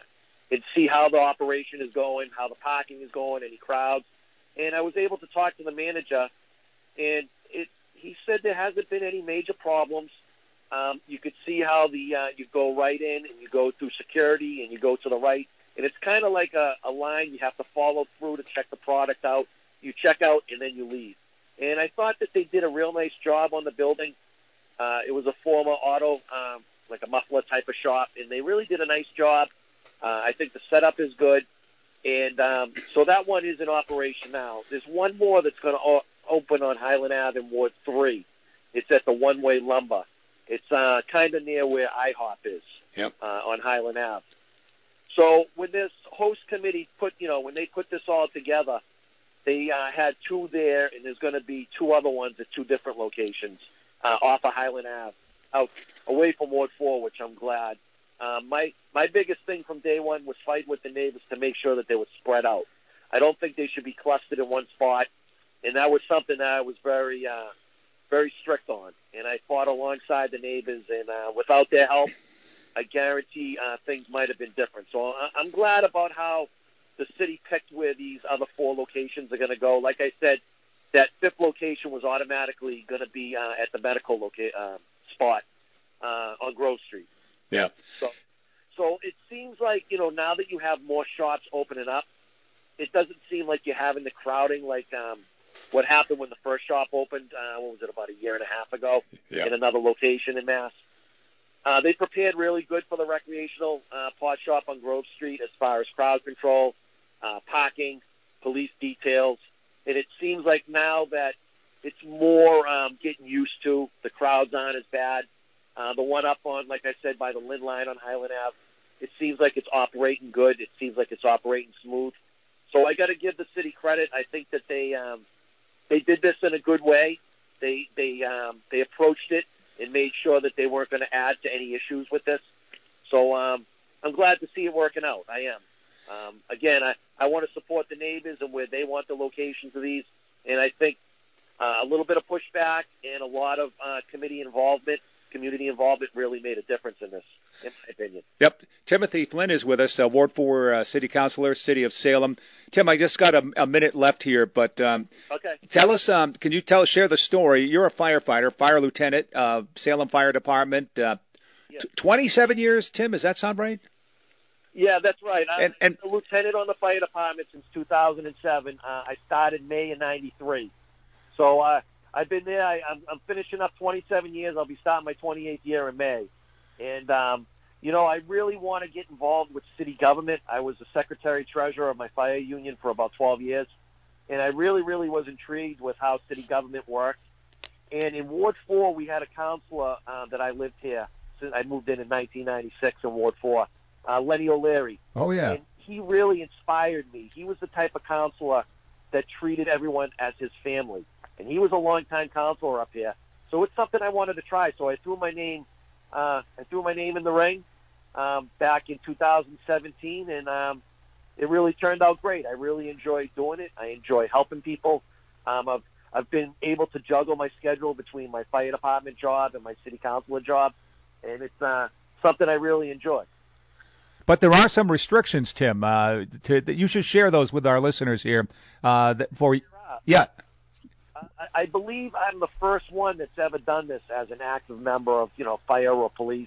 and see how the operation is going, how the parking is going, any crowds. And I was able to talk to the manager, and he said there hasn't been any major problems. You could see how you go right in, and you go through security, and you go to the right. And it's kind of like a line you have to follow through to check the product out. You check out, and then you leave. And I thought that they did a real nice job on the building. It was a former auto, like a muffler type of shop, and they really did a nice job. I think the setup is good. And so that one is in operation now. There's one more that's going to open on Highland Ave in Ward 3. It's at the One Way Lumber. It's kind of near where IHOP is on Highland Ave. So when this host committee when they put this all together, they had 2 there, and there's going to be 2 other ones at 2 different locations off of Highland Ave, out away from Ward 4, which I'm glad. My biggest thing from day one was fighting with the neighbors to make sure that they were spread out. I don't think they should be clustered in one spot, and that was something that I was very, very strict on. And I fought alongside the neighbors, and without their help, I guarantee things might have been different. So I'm glad about how the city picked where these other 4 locations are going to go. Like I said, that 5th location was automatically going to be at the medical spot on Grove Street. Yeah. So it seems like, now that you have more shops opening up, it doesn't seem like you're having the crowding like what happened when the first shop opened, about a year and a half ago in another location in Mass. They prepared really good for the recreational pot shop on Grove Street as far as crowd control, parking, police details. And it seems like now that it's more getting used to, the crowds aren't as bad. The one up on, like I said, by the Lynn line on Highland Ave, it seems like it's operating good. It seems like it's operating smooth. So I got to give the city credit. I think that they did this in a good way. They approached it and made sure that they weren't going to add to any issues with this. So I'm glad to see it working out. I am. Again, I want to support the neighbors and where they want the locations of these. And I think a little bit of pushback and a lot of community involvement really made a difference in this, in my opinion. Yep. Timothy Flynn is with us, Ward 4 City Councilor, City of Salem. Tim, I just got a minute left here, but okay. Tell us, can you share the story? You're a firefighter, fire lieutenant, Salem Fire Department. 27 years, Tim, does that sound right? Yeah, that's right. I'm a lieutenant on the fire department since 2007. I started May of '93. So I've been there. I'm finishing up 27 years. I'll be starting my 28th year in May. And, I really want to get involved with city government. I was the secretary-treasurer of my fire union for about 12 years. And I really, really was intrigued with how city government worked. And in Ward 4, we had a counselor that I lived here. Since I moved in 1996 in Ward 4, Lenny O'Leary. Oh, yeah. And he really inspired me. He was the type of counselor that treated everyone as his family. And he was a longtime counselor up here. So it's something I wanted to try. So I threw my name in the ring back in 2017, and it really turned out great. I really enjoy doing it. I enjoy helping people. I've been able to juggle my schedule between my fire department job and my city councilor job, and it's something I really enjoy. But there are some restrictions, Tim. You should share those with our listeners here. Yeah. I believe I'm the first one that's ever done this as an active member of, fire or police.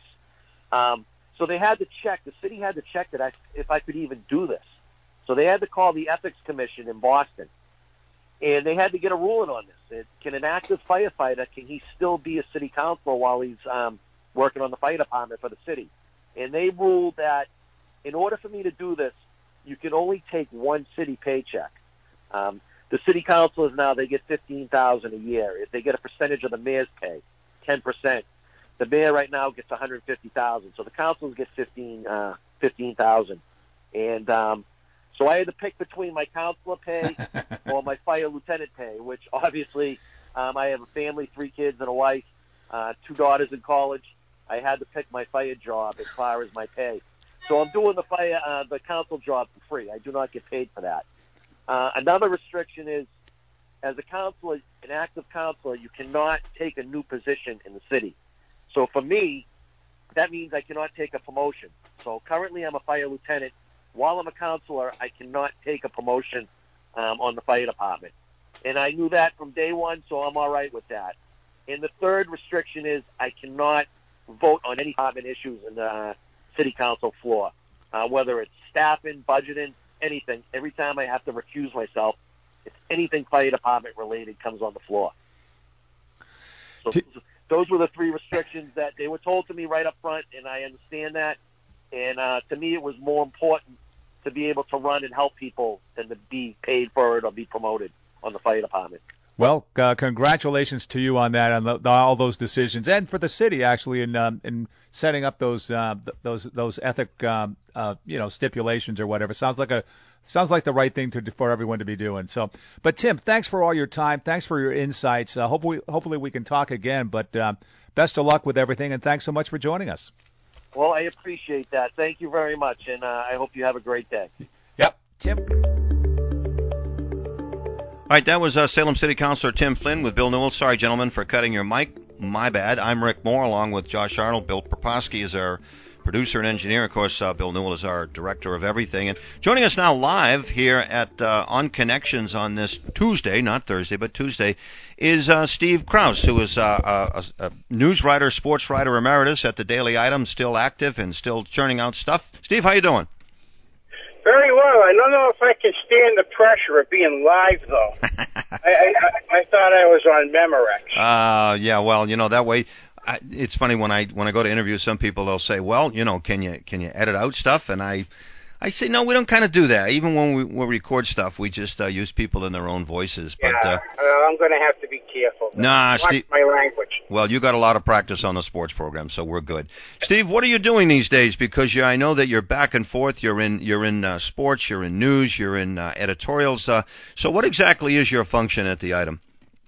So they had to check. The city had to check that if I could even do this. So they had to call the Ethics Commission in Boston, and they had to get a ruling on this. Can an active firefighter, can he still be a city councilor while he's working on the fire department for the city? And they ruled that in order for me to do this, you can only take one city paycheck. The city councilors now, they get $15,000 a year. They get a percentage of the mayor's pay, 10%. The mayor right now gets $150,000, so the councilors get $15,000. And so I had to pick between my councilor pay or my fire lieutenant pay, which obviously I have a family, 3 kids and a wife, 2 daughters in college. I had to pick my fire job as far as my pay. So I'm doing the council job for free. I do not get paid for that. Another restriction is, as a counselor, an active counselor, you cannot take a new position in the city. So for me, that means I cannot take a promotion. So currently I'm a fire lieutenant. While I'm a counselor, I cannot take a promotion on the fire department. And I knew that from day one, so I'm all right with that. And the third restriction is I cannot vote on any department issues in the city council floor, whether it's staffing, budgeting, anything. Every time I have to recuse myself, if anything fire department related comes on the floor. So those were the 3 restrictions that they were told to me right up front, and I understand that. And to me, it was more important to be able to run and help people than to be paid for it or be promoted on the fire department. Well, congratulations to you on that, on all those decisions, and for the city actually in setting up those ethic stipulations or whatever. Sounds like the right thing for everyone to be doing. So, but Tim, thanks for all your time. Thanks for your insights. Hopefully we can talk again. But best of luck with everything, and thanks so much for joining us. Well, I appreciate that. Thank you very much, and I hope you have a great day. Yep, Tim. All right, that was Salem City Councilor Tim Flynn with Bill Newell. Sorry, gentlemen, for cutting your mic. My bad. I'm Rick Moore, along with Josh Arnold. Bill Proposky is our producer and engineer. Of course, Bill Newell is our director of everything. And joining us now live here at On Connections on this Tuesday, not Thursday, but Tuesday, is Steve Krause, who is a news writer, sports writer emeritus at the Daily Item, still active and still churning out stuff. Steve, how you doing? Very well. I don't know if I can stand the pressure of being live, though. I thought I was on Memorex. Yeah, well, that way, it's funny when I go to interview some people, they'll say, well, can you edit out stuff? And I say, no, we don't kind of do that. Even when we record stuff, we just use people in their own voices. But I'm going to have to be careful. Nah, watch Steve. my language. Well, you got a lot of practice on the sports program, so we're good. Steve, what are you doing these days? Because I know that you're back and forth. You're in sports. You're in news. You're in editorials. So what exactly is your function at the Item?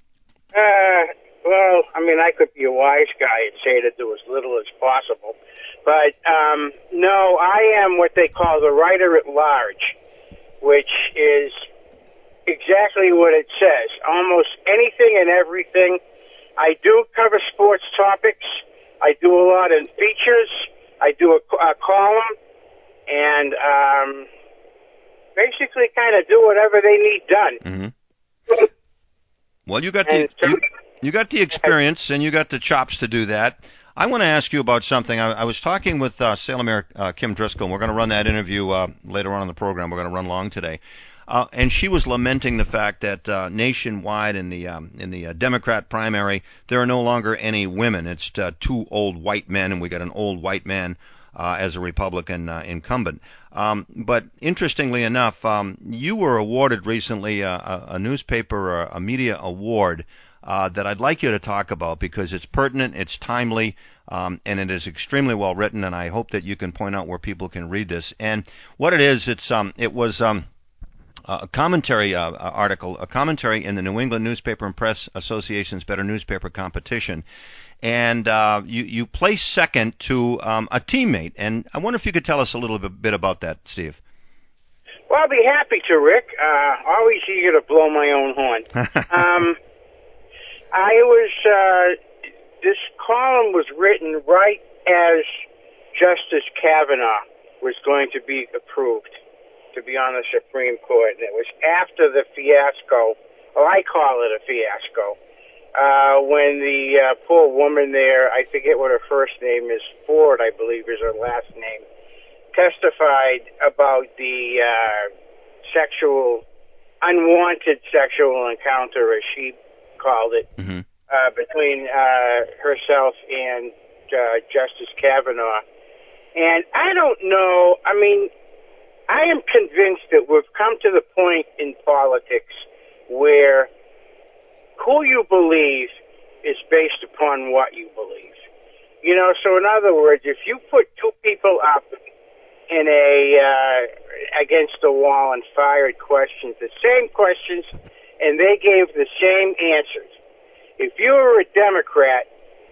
Well, I mean, I could be a wise guy and say to do as little as possible. But, no, I am what they call the writer at large, which is exactly what it says. Almost anything and everything. I do cover sports topics. I do a lot in features. I do a column. And basically kind of do whatever they need done. Mm-hmm. Well, you got the experience and you got the chops to do that. I want to ask you about something. I was talking with Salem Mayor Kim Driscoll, and we're going to run that interview later on in the program. We're going to run long today. And she was lamenting the fact that nationwide in the Democrat primary, there are no longer any women. It's two old white men, and we got an old white man as a Republican incumbent. But interestingly enough, you were awarded recently a newspaper or a media award that I'd like you to talk about because it's pertinent, it's timely, and it is extremely well written. And I hope that you can point out where people can read this. And what it is, it was a commentary article, a commentary in the New England Newspaper and Press Association's Better Newspaper competition. And you placed second to a teammate. And I wonder if you could tell us a little bit about that, Steve. Well, I'll be happy to, Rick. Always eager to blow my own horn. This column was written right as Justice Kavanaugh was going to be approved to be on the Supreme Court. And it was after the fiasco, or I call it a fiasco, when the poor woman there, I forget what her first name is, Ford, I believe is her last name, testified about the unwanted sexual encounter, as she called it, between herself and Justice Kavanaugh. And I don't know, I mean, I am convinced that we've come to the point in politics where who you believe is based upon what you believe. So in other words, if you put two people up in against the wall and fired the same questions, and they gave the same answers. If you were a Democrat,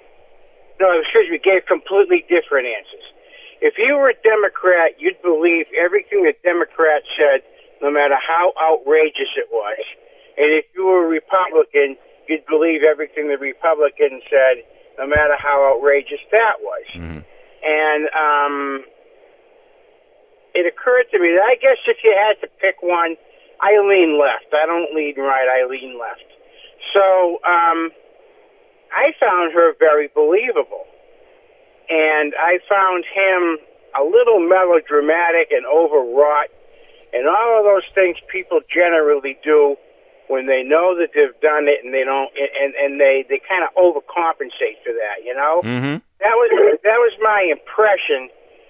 gave completely different answers. If you were a Democrat, you'd believe everything the Democrat said, no matter how outrageous it was. And if you were a Republican, you'd believe everything the Republican said, no matter how outrageous that was. Mm-hmm. And it occurred to me that I guess if you had to pick one, I lean left. I don't lean right, I lean left. So I found her very believable. And I found him a little melodramatic and overwrought, and all of those things people generally do when they know that they've done it and they don't, and they kind of overcompensate for that, Mm-hmm. That was my impression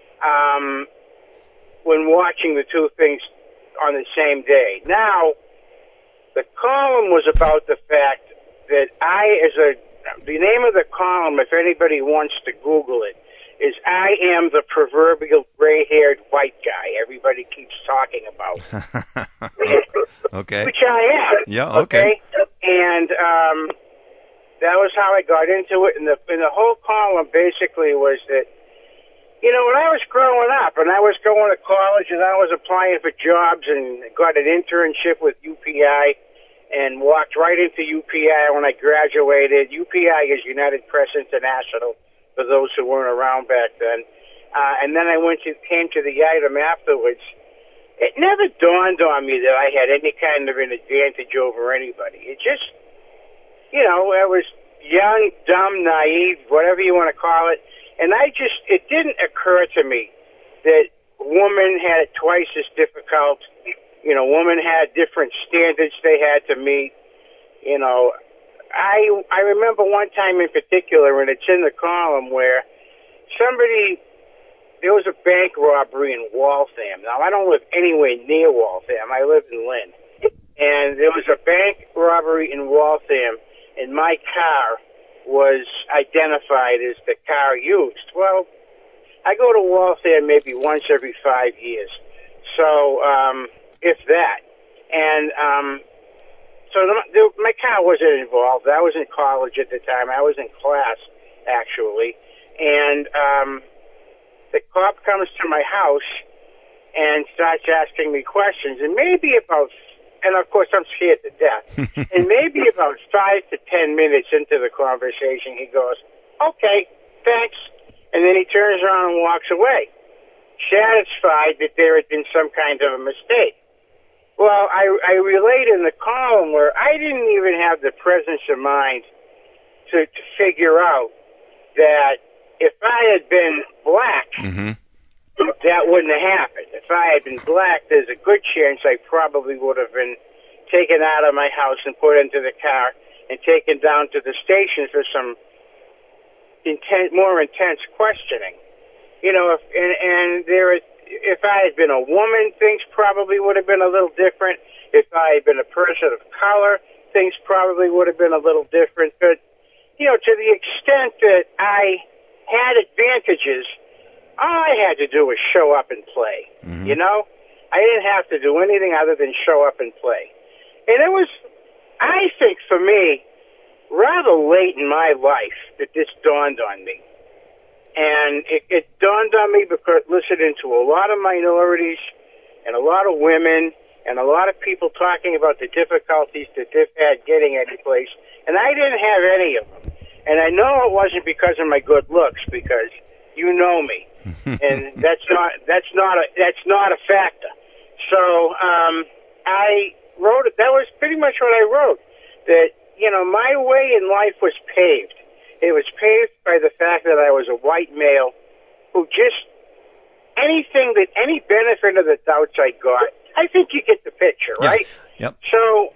when watching the two things on the same day. Now, the column was about the fact that the name of the column, if anybody wants to Google it, is I am the proverbial gray-haired white guy everybody keeps talking about. Okay. Which I am. Yeah, okay. And that was how I got into it. And the whole column basically was that, when I was growing up and I was going to college and I was applying for jobs and got an internship with UPI, and walked right into UPI when I graduated. UPI is United Press International, for those who weren't around back then. And then I came to the Item afterwards. It never dawned on me that I had any kind of an advantage over anybody. It just, I was young, dumb, naive, whatever you want to call it. And it didn't occur to me that women had it twice as difficult. Women had different standards they had to meet. I remember one time in particular, and it's in the column, where there was a bank robbery in Waltham. Now, I don't live anywhere near Waltham. I live in Lynn. And there was a bank robbery in Waltham, and my car was identified as the car used. Well, I go to Waltham maybe once every 5 years. So, if that. And so my car wasn't involved. I was in college at the time. I was in class, actually. And the cop comes to my house and starts asking me questions. And and of course I'm scared to death. And maybe about 5 to 10 minutes into the conversation, he goes, "Okay, thanks." And then he turns around and walks away, satisfied that there had been some kind of a mistake. Well, I relate in the column where I didn't even have the presence of mind to figure out that if I had been black, that wouldn't have happened. If I had been black, there's a good chance I probably would have been taken out of my house and put into the car and taken down to the station for some more intense questioning. You know, if I had been a woman, things probably would have been a little different. If I had been a person of color, things probably would have been a little different. But, you know, to the extent that I had advantages, all I had to do was show up and play. You know? I didn't have to do anything other than show up and play. And it was, I think for me, rather late in my life that this dawned on me. And it dawned on me because listening to a lot of minorities and a lot of women and a lot of people talking about the difficulties that they've had getting any place, and I didn't have any of them. And I know it wasn't because of my good looks, because you know me, and that's not a factor. So I wrote it. That was pretty much what I wrote. That, you know, my way in life was paved. It was paved by the fact that I was a white male who just any benefit of the doubts I got. I think you get the picture, right? Yep. So,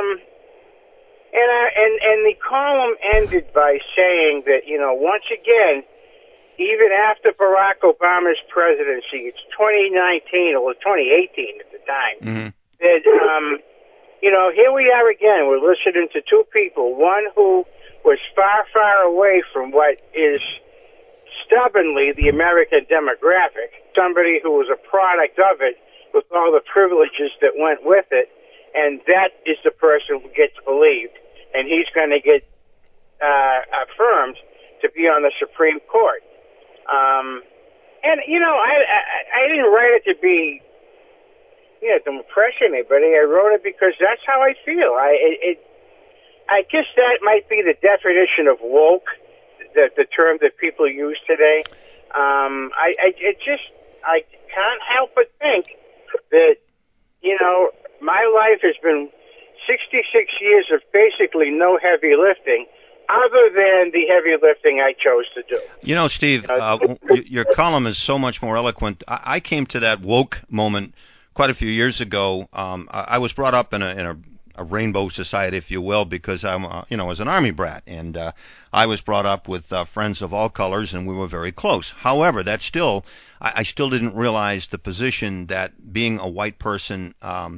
and the column ended by saying that, you know, once again, even after Barack Obama's presidency, it's 2019 or 2018 at the time, that, you know, here we are again. We're listening to two people, one who was far, far away from what is stubbornly the American demographic, somebody who was a product of it with all the privileges that went with it, and that is the person who gets believed, and he's going to get affirmed to be on the Supreme Court. And, you know, I didn't write it to be, you know, to impress anybody. I wrote it because that's how I feel. I guess that might be the definition of woke, the term that people use today. I can't help but think that, you know, my life has been 66 years of basically no heavy lifting, other than the heavy lifting I chose to do. You know, Steve, your column is so much more eloquent. I came to that woke moment quite a few years ago. I was brought up in a rainbow society, if you will, because I'm, was an Army brat, and I was brought up with friends of all colors, and we were very close. However, I still didn't realize the position that being a white person, a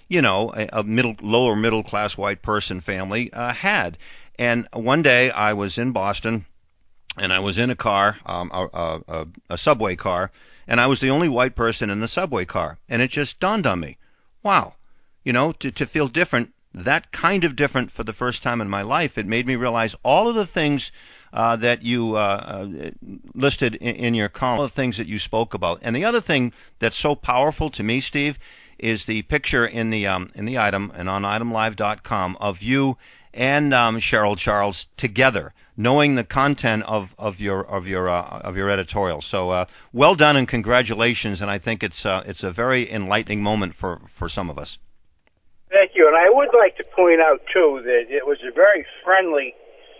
lower middle class white person family had. And one day I was in Boston, and I was in a car, a subway car, and I was the only white person in the subway car, and it just dawned on me, wow. To feel different, that kind of different for the first time in my life, it made me realize all of the things that you listed in your column, all the things that you spoke about. And the other thing that's so powerful to me, Steve, is the picture in the item and on itemlive.com of you and Cheryl Charles together, knowing the content of your editorial. So well done and congratulations. And I think it's a very enlightening moment for some of us. Thank you. And I would like to point out, too, that it was a very friendly,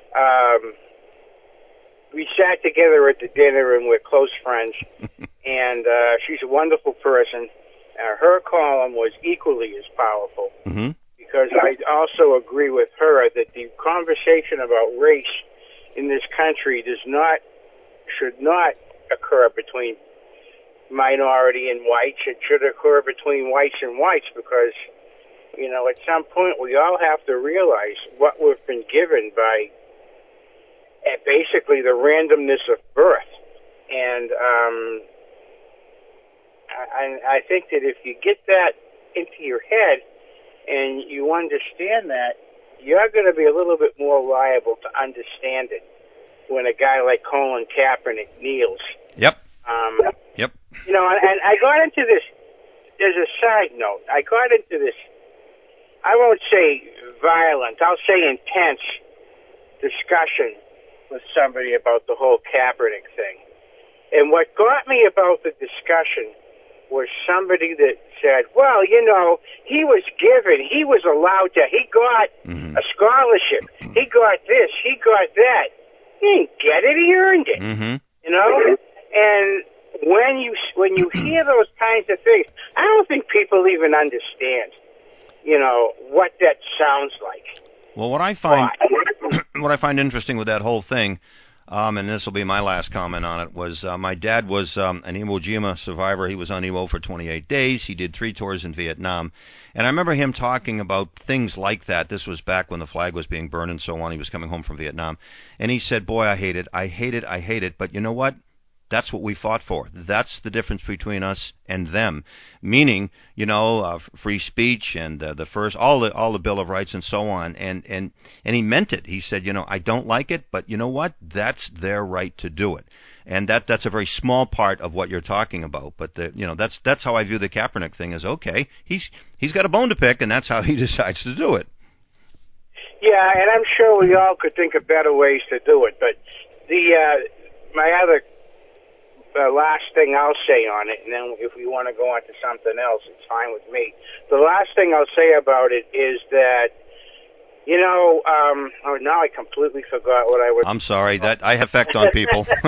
we sat together at the dinner and we're close friends, and she's a wonderful person. Her column was equally as powerful, because I also agree with her that the conversation about race in this country should not occur between minority and whites. It should occur between whites and whites because, at some point we all have to realize what we've been given by basically the randomness of birth. And I think that if you get that into your head and you understand that, you're going to be a little bit more liable to understand it when a guy like Colin Kaepernick kneels. Yep. Yep. And I got into this, as a side note, I won't say violent, I'll say intense discussion with somebody about the whole Kaepernick thing. And what got me about the discussion was somebody that said, well, he was allowed to, he got a scholarship, he got this, he got that. He didn't get it, he earned it. And when you hear those kinds of things, I don't think people even understand, what that sounds like. Well, what I find interesting with that whole thing, and this will be my last comment on it, was my dad was an Iwo Jima survivor. He was on Iwo for 28 days. He did 3 tours in Vietnam. And I remember him talking about things like that. This was back when the flag was being burned and so on. He was coming home from Vietnam. And he said, boy, I hate it. But you know what? That's what we fought for. That's the difference between us and them. Meaning, free speech and all the Bill of Rights and so on. And he meant it. He said, I don't like it, but you know what? That's their right to do it. And that's a very small part of what you're talking about. But that's how I view the Kaepernick thing. Is okay. He's got a bone to pick, and that's how he decides to do it. Yeah, and I'm sure we all could think of better ways to do it. But my other last thing I'll say on it, and then if we want to go on to something else, it's fine with me. The last thing I'll say about it is that, now I completely forgot what I was. I'm sorry, that I have effect on people. Steve?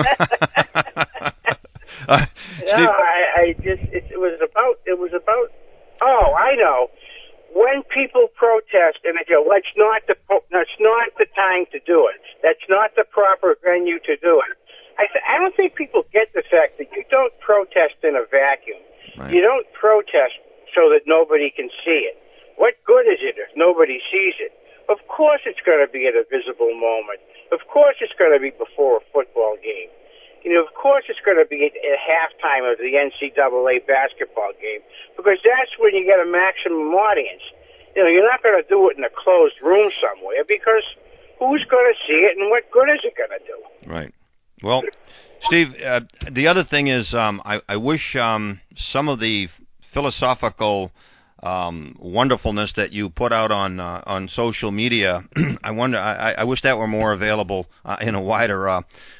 It was about, oh, I know. When people protest and they go, that's not the time to do it. That's not the proper venue to do it. I don't think people get the fact that you don't protest in a vacuum. Right. You don't protest so that nobody can see it. What good is it if nobody sees it? Of course it's going to be at a visible moment. Of course it's going to be before a football game. Of course it's going to be at halftime of the NCAA basketball game, because that's when you get a maximum audience. You're not going to do it in a closed room somewhere, because who's going to see it and what good is it going to do? Right. Well, Steve, the other thing is I wish some of the philosophical wonderfulness that you put out on social media, I wish that were more available in a wider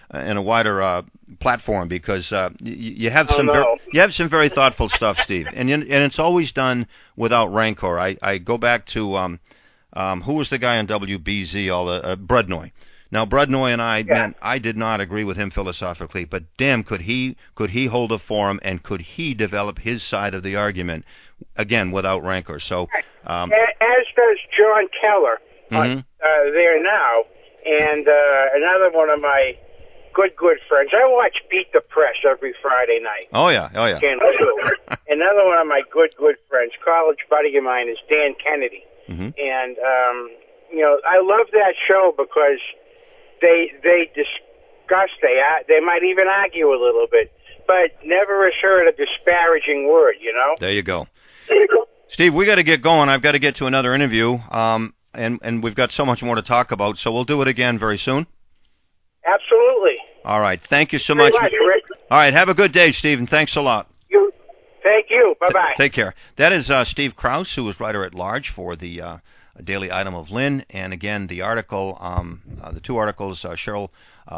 platform, because you have some very thoughtful stuff, Steve, and it's always done without rancor. I go back to who was the guy on WBZ, Brudnoy. Now, Brudnoy and I did not agree with him philosophically, but damn, could he hold a forum, and could he develop his side of the argument, again, without rancor. So, as does John Keller there now, and another one of my good friends. I watch Beat the Press every Friday night. Oh yeah. Channel 2. Another one of my good friends, college buddy of mine, is Dan Kennedy, and I love that show because they discuss, they might even argue a little bit, but never assert a disparaging word, There you go. Steve, we got to get going. I've got to get to another interview, and we've got so much more to talk about, so we'll do it again very soon. Absolutely. All right. Thank you so much. Rick. All right. Have a good day, Steve, and thanks a lot. Thank you. Bye-bye. Take care. That is Steve Krause, who is writer-at-large for the Daily Item of Lynn. And again, the article, the 2 articles, Cheryl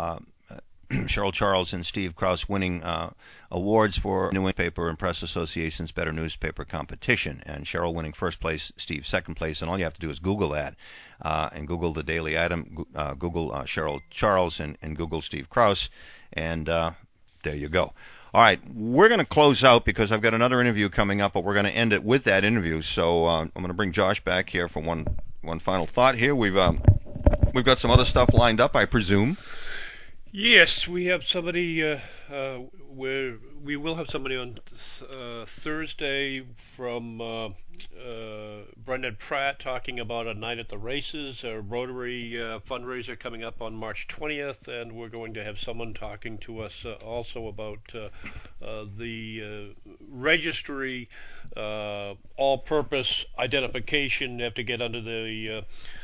Charles and Steve Krause winning awards for New England Paper and Press Association's Better Newspaper Competition. And Cheryl winning first place, Steve second place. And all you have to do is Google that and Google the Daily Item, Google Cheryl Charles and Google Steve Krause. And there you go. All right, we're going to close out because I've got another interview coming up, but we're going to end it with that interview. So I'm going to bring Josh back here for one final thought here. We've got some other stuff lined up, I presume. Yes, we have somebody. We will have somebody on Thursday from Brendan Pratt talking about a night at the races, a Rotary fundraiser coming up on March 20th, and we're going to have someone talking to us also about the registry, all-purpose identification. You have to get under the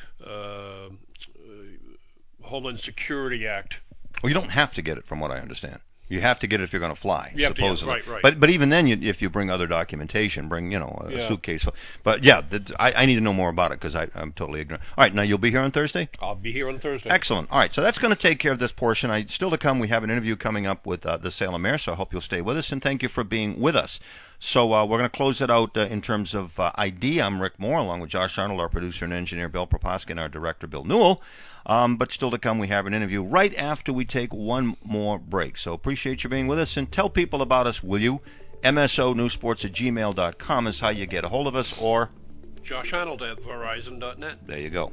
Homeland Security Act. Well, you don't have to get it, from what I understand. You have to get it if you're going to fly, supposedly. Right. But even then, if you bring other documentation, bring a suitcase. But yeah, I need to know more about it because I'm totally ignorant. All right, now you'll be here on Thursday? I'll be here on Thursday. Excellent. All right, so that's going to take care of this portion. Still to come, we have an interview coming up with the Salem Mayor, so I hope you'll stay with us, and thank you for being with us. So we're going to close it out in terms of ID. I'm Rick Moore, along with Josh Arnold, our producer and engineer, Bill Proposki, and our director, Bill Newell. But still to come, we have an interview right after we take one more break. So appreciate you being with us, and tell people about us, will you? MSONewsports@gmail.com is how you get a hold of us, or Josh Arnold at Verizon.net. There you go.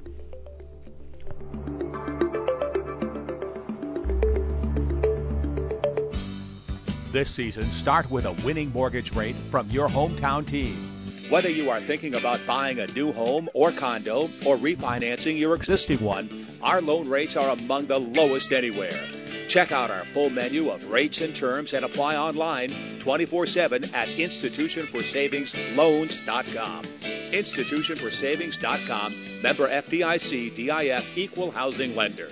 This season, start with a winning mortgage rate from your hometown team. Whether you are thinking about buying a new home or condo or refinancing your existing one, our loan rates are among the lowest anywhere. Check out our full menu of rates and terms and apply online 24/7 at institutionforsavingsloans.com. Institutionforsavings.com, member FDIC, DIF, equal housing lender.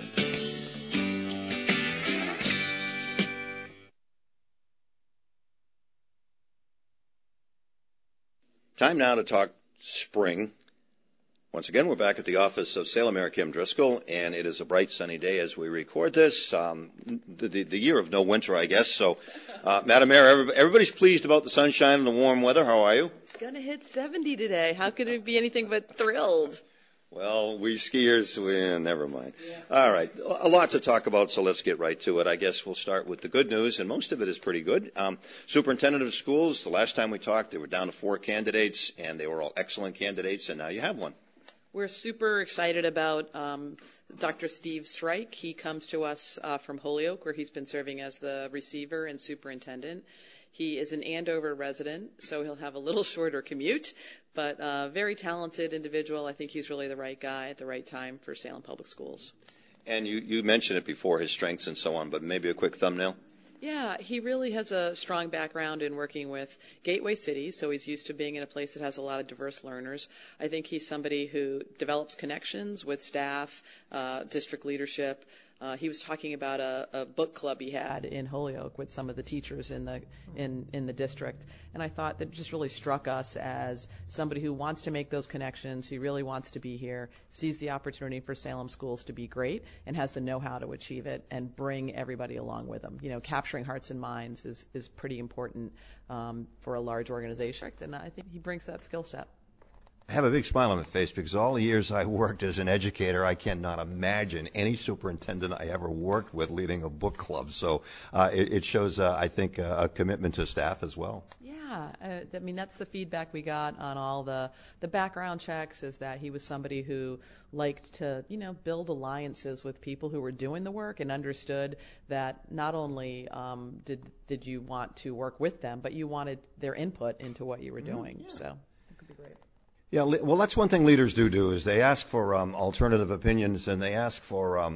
Time now to talk spring. Once again, we're back at the office of Salem Mayor Kim Driscoll, and it is a bright, sunny day as we record this. The year of no winter, I guess. So, Madam Mayor, everybody's pleased about the sunshine and the warm weather. How are you? Going to hit 70 today. How could it be anything but thrilled? Well, we skiers, never mind. Yeah. All right, a lot to talk about, so let's get right to it. I guess we'll start with the good news, and most of it is pretty good. Superintendent of schools, the last time we talked, they were down to 4 candidates, and they were all excellent candidates, and now you have one. We're super excited about Dr. Steve Shrike. He comes to us from Holyoke, where he's been serving as the receiver and superintendent. He is an Andover resident, so he'll have a little shorter commute, but very talented individual. I think he's really the right guy at the right time for Salem Public Schools. And you mentioned it before, his strengths and so on, but maybe a quick thumbnail? Yeah, he really has a strong background in working with gateway cities, so he's used to being in a place that has a lot of diverse learners. I think he's somebody who develops connections with staff, district leadership. He was talking about a book club he had in Holyoke with some of the teachers in the district, and I thought that just really struck us as somebody who wants to make those connections, who really wants to be here, sees the opportunity for Salem schools to be great, and has the know-how to achieve it and bring everybody along with them. You know, capturing hearts and minds is pretty important for a large organization, and I think he brings that skill set. I have a big smile on my face because all the years I worked as an educator, I cannot imagine any superintendent I ever worked with leading a book club. So it shows, I think, a commitment to staff as well. Yeah, I mean, that's the feedback we got on all the background checks, is that he was somebody who liked to, build alliances with people who were doing the work and understood that not only did you want to work with them, but you wanted their input into what you were doing. Yeah. So it could be great. Yeah, well, that's one thing leaders do is they ask for alternative opinions, and they ask for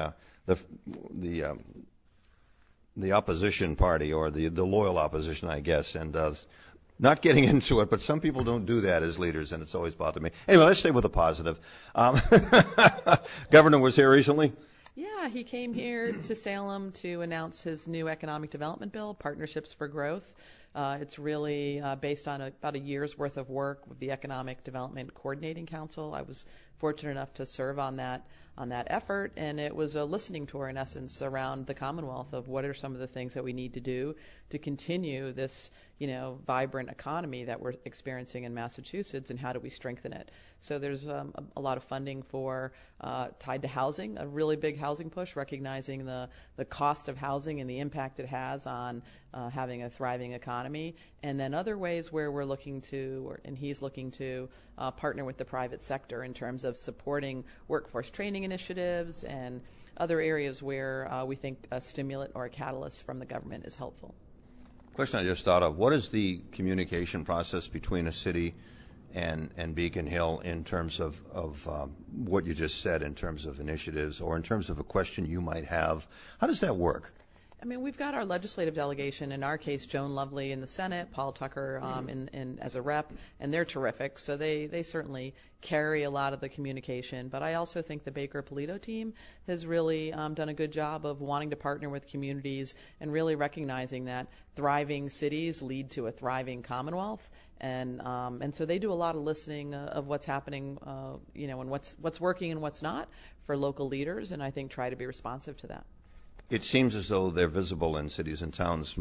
the opposition party, or the loyal opposition, I guess. And not getting into it, but some people don't do that as leaders, and it's always bothered me. Anyway, let's stay with the positive. Governor was here recently. Yeah, he came here to Salem to announce his new economic development bill, Partnerships for Growth. It's really based on about a year's worth of work with the Economic Development Coordinating Council. I was fortunate enough to serve on that effort, and it was a listening tour in essence around the Commonwealth of what are some of the things that we need to do to continue this, vibrant economy that we're experiencing in Massachusetts, and how do we strengthen it. So there's a lot of funding for tied to housing, a really big housing push, recognizing the cost of housing and the impact it has on having a thriving economy, and then other ways where we're looking to, and he's looking to partner with the private sector in terms of supporting workforce training initiatives and other areas where we think a stimulant or a catalyst from the government is helpful. Question I just thought of: what is the communication process between a city and Beacon Hill in terms of what you just said, in terms of initiatives, or in terms of a question you might have? How does that work? I mean, we've got our legislative delegation, in our case, Joan Lovely in the Senate, Paul Tucker as a rep, and they're terrific. So they certainly carry a lot of the communication. But I also think the Baker Polito team has really done a good job of wanting to partner with communities and really recognizing that thriving cities lead to a thriving Commonwealth. And so they do a lot of listening of what's happening, and what's working and what's not for local leaders, and I think try to be responsive to that. It seems as though they're visible in cities and towns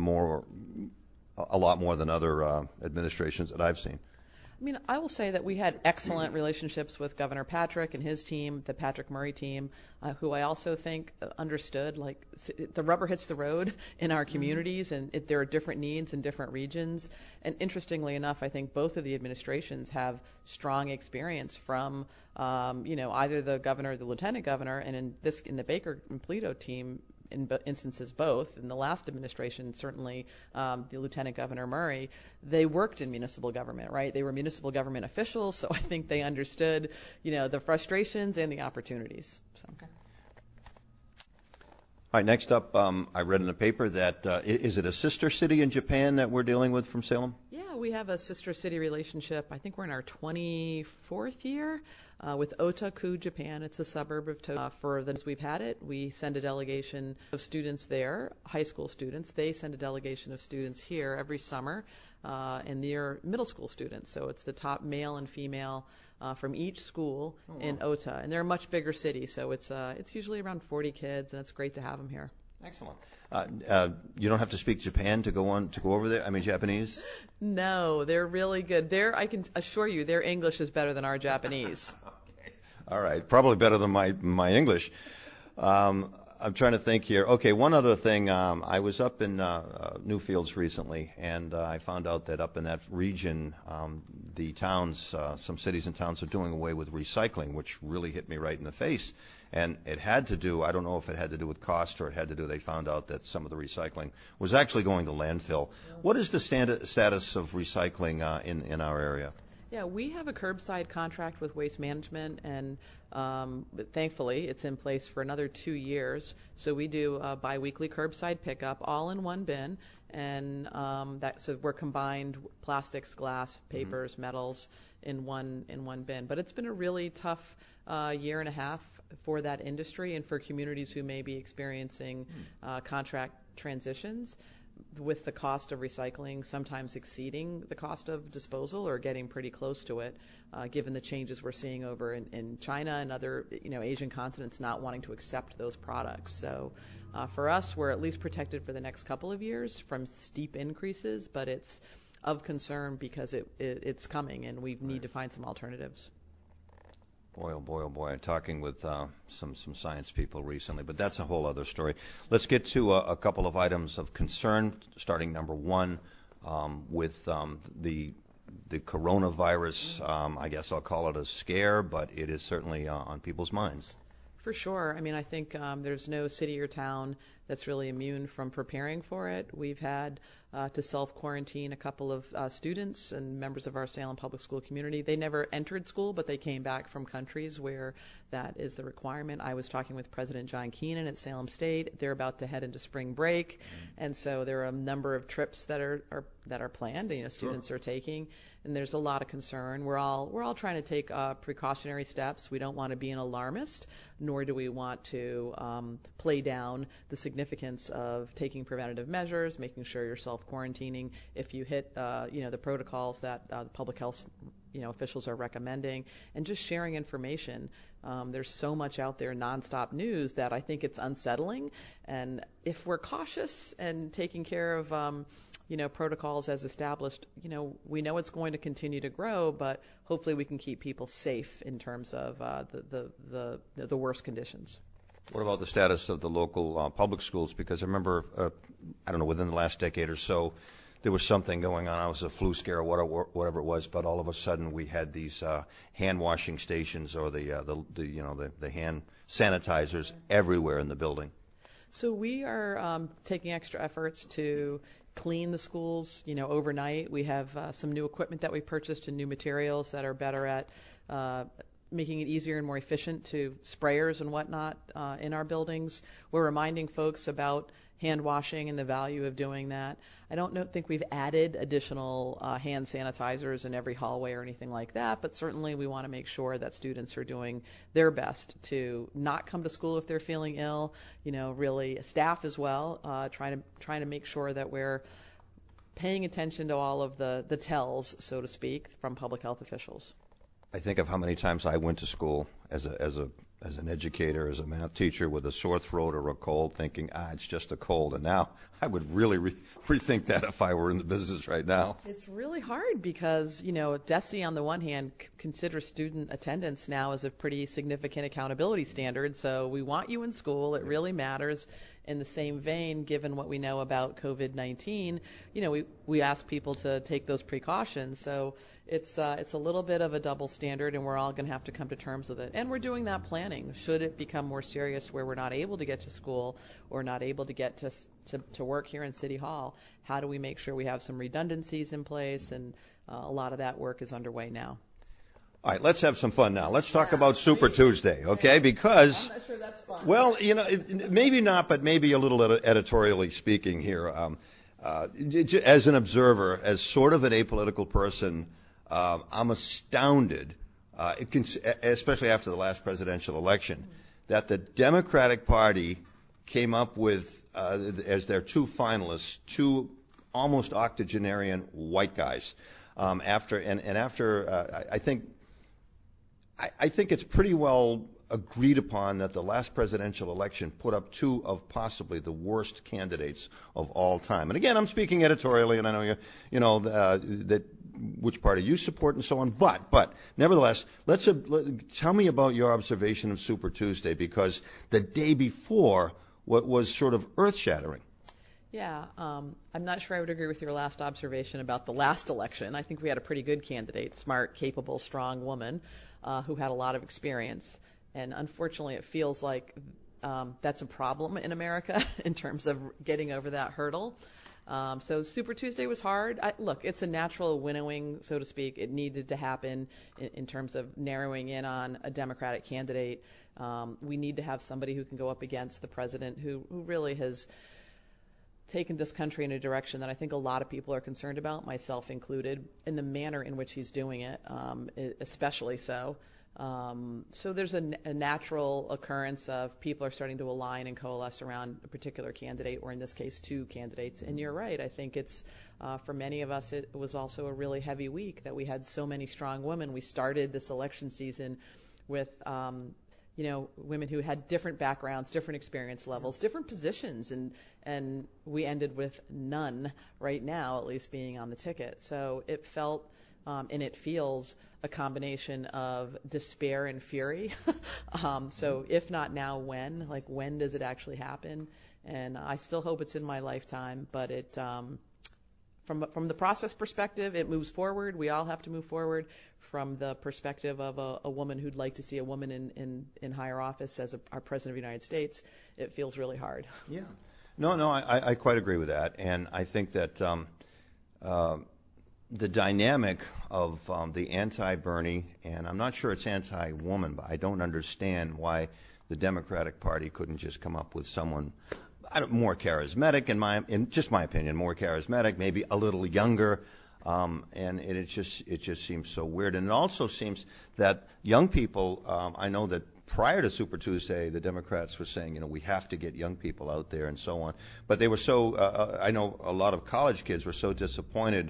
a lot more than other administrations that I've seen. I mean, I will say that we had excellent relationships with Governor Patrick and his team, the Patrick Murray team, who I also think understood, like, the rubber hits the road in our communities, and there are different needs in different regions. And interestingly enough, I think both of the administrations have strong experience from, either the governor or the lieutenant governor, and in the Baker and Polito team, in instances both. In the last administration, certainly the Lieutenant Governor Murray, they worked in municipal government, right? They were municipal government officials, so I think they understood, the frustrations and the opportunities. So. Okay. All right, next up, I read in the paper that, is it a sister city in Japan that we're dealing with from Salem? Yeah, we have a sister city relationship. I think we're in our 24th year with Otaku, Japan. It's a suburb of Tokyo. For those we've had it, we send a delegation of students there, high school students. They send a delegation of students here every summer, and they're middle school students. So it's the top male and female from each school in Ota. And they're a much bigger city, so it's usually around 40 kids, and it's great to have them here. Excellent. You don't have to speak Japan to go over there? I mean, Japanese? No, they're really good. I can assure you, their English is better than our Japanese. Okay. All right. Probably better than my English. I'm trying to think here. Okay, one other thing. I was up in Newfields recently, and I found out that up in that region, the towns, some cities and towns are doing away with recycling, which really hit me right in the face. And it had to do, I don't know if it had to do with cost or it had to do, they found out that some of the recycling was actually going to landfill. What is the status of recycling in our area? Yeah, we have a curbside contract with Waste Management, and thankfully it's in place for another 2 years. So we do biweekly curbside pickup, all in one bin, and so we're combined plastics, glass, papers, metals in one bin. But it's been a really tough year and a half for that industry and for communities who may be experiencing contract transitions, with the cost of recycling sometimes exceeding the cost of disposal or getting pretty close to it, given the changes we're seeing over in China and other Asian continents not wanting to accept those products. So for us, we're at least protected for the next couple of years from steep increases, but it's of concern because it's coming and we need to find some alternatives. Boy, oh boy, oh boy. I'm talking with some science people recently, but that's a whole other story. Let's get to a couple of items of concern, starting number one with the coronavirus. I guess I'll call it a scare, but it is certainly on people's minds. For sure. I mean, I think there's no city or town that's really immune from preparing for it. We've had to self-quarantine a couple of students and members of our Salem Public School community. They never entered school, but they came back from countries where that is the requirement. I was talking with President John Keenan at Salem State. They're about to head into spring break, and so there are a number of trips that are planned. Students are taking, and there's a lot of concern. We're all trying to take precautionary steps. We don't want to be an alarmist, nor do we want to play down the significance of taking preventative measures, making sure you're self-quarantining if you hit the protocols that the public health officials are recommending, and just sharing information. There's so much out there, nonstop news, that I think it's unsettling. And if we're cautious and taking care of protocols as established, we know it's going to continue to grow, but hopefully we can keep people safe in terms of the worst conditions. What about the status of the local public schools? Because I remember, I don't know, within the last decade or so, there was something going on. It was a flu scare or whatever it was, but all of a sudden we had these hand washing stations or the hand sanitizers everywhere in the building. So we are taking extra efforts to clean the schools, overnight. We have some new equipment that we purchased and new materials that are better at making it easier and more efficient to sprayers and whatnot in our buildings. We're reminding folks about hand washing and the value of doing that. I don't think we've added additional hand sanitizers in every hallway or anything like that, but certainly we want to make sure that students are doing their best to not come to school if they're feeling ill. Really staff as well, trying to make sure that we're paying attention to all of the tells, so to speak, from public health officials. I think of how many times I went to school as an educator, as a math teacher, with a sore throat or a cold, thinking, it's just a cold. And now I would really rethink that if I were in the business right now. It's really hard because, DESE on the one hand considers student attendance now as a pretty significant accountability standard. So we want you in school. It really matters. In the same vein, given what we know about COVID-19, we ask people to take those precautions. So it's a little bit of a double standard, and we're all going to have to come to terms with it. And we're doing that planning. Should it become more serious where we're not able to get to school or not able to get to work here in City Hall, how do we make sure we have some redundancies in place? And a lot of that work is underway now. All right, let's have some fun now. Let's talk about Super Tuesday, okay? Because, I'm not sure that's fun. Well, maybe not, but maybe a little editorially speaking here. As an observer, as sort of an apolitical person, I'm astounded, especially after the last presidential election, that the Democratic Party came up with, as their two finalists, two almost octogenarian white guys. I think it's pretty well agreed upon that the last presidential election put up two of possibly the worst candidates of all time. And again, I'm speaking editorially, and I know that which party you support and so on. But nevertheless, tell me about your observation of Super Tuesday, because the day before what was sort of earth-shattering. Yeah, I'm not sure I would agree with your last observation about the last election. I think we had a pretty good candidate, smart, capable, strong woman who had a lot of experience. And unfortunately, it feels like that's a problem in America in terms of getting over that hurdle. So Super Tuesday was hard. Look, it's a natural winnowing, so to speak. It needed to happen in terms of narrowing in on a Democratic candidate. We need to have somebody who can go up against the president who really has taken this country in a direction that I think a lot of people are concerned about, myself included, in the manner in which he's doing it, especially so. So there's a natural occurrence of people are starting to align and coalesce around a particular candidate, or in this case, two candidates. And you're right. I think it's, for many of us, it was also a really heavy week that we had so many strong women. We started this election season with women who had different backgrounds, different experience levels, different positions, and we ended with none right now, at least being on the ticket. So it felt and it feels a combination of despair and fury. So if not now, when? Like, when does it actually happen? And I still hope it's in my lifetime, but it from the process perspective, it moves forward. We all have to move forward. From the perspective of a woman who'd like to see a woman in higher office as our President of the United States, it feels really hard. Yeah. No, I quite agree with that. And I think that the dynamic of the anti-Bernie, and I'm not sure it's anti-woman, but I don't understand why the Democratic Party couldn't just come up with someone more charismatic, in just my opinion, more charismatic, maybe a little younger. And it just seems so weird. And it also seems that young people, I know that prior to Super Tuesday, the Democrats were saying, we have to get young people out there and so on. But they were so, I know a lot of college kids were so disappointed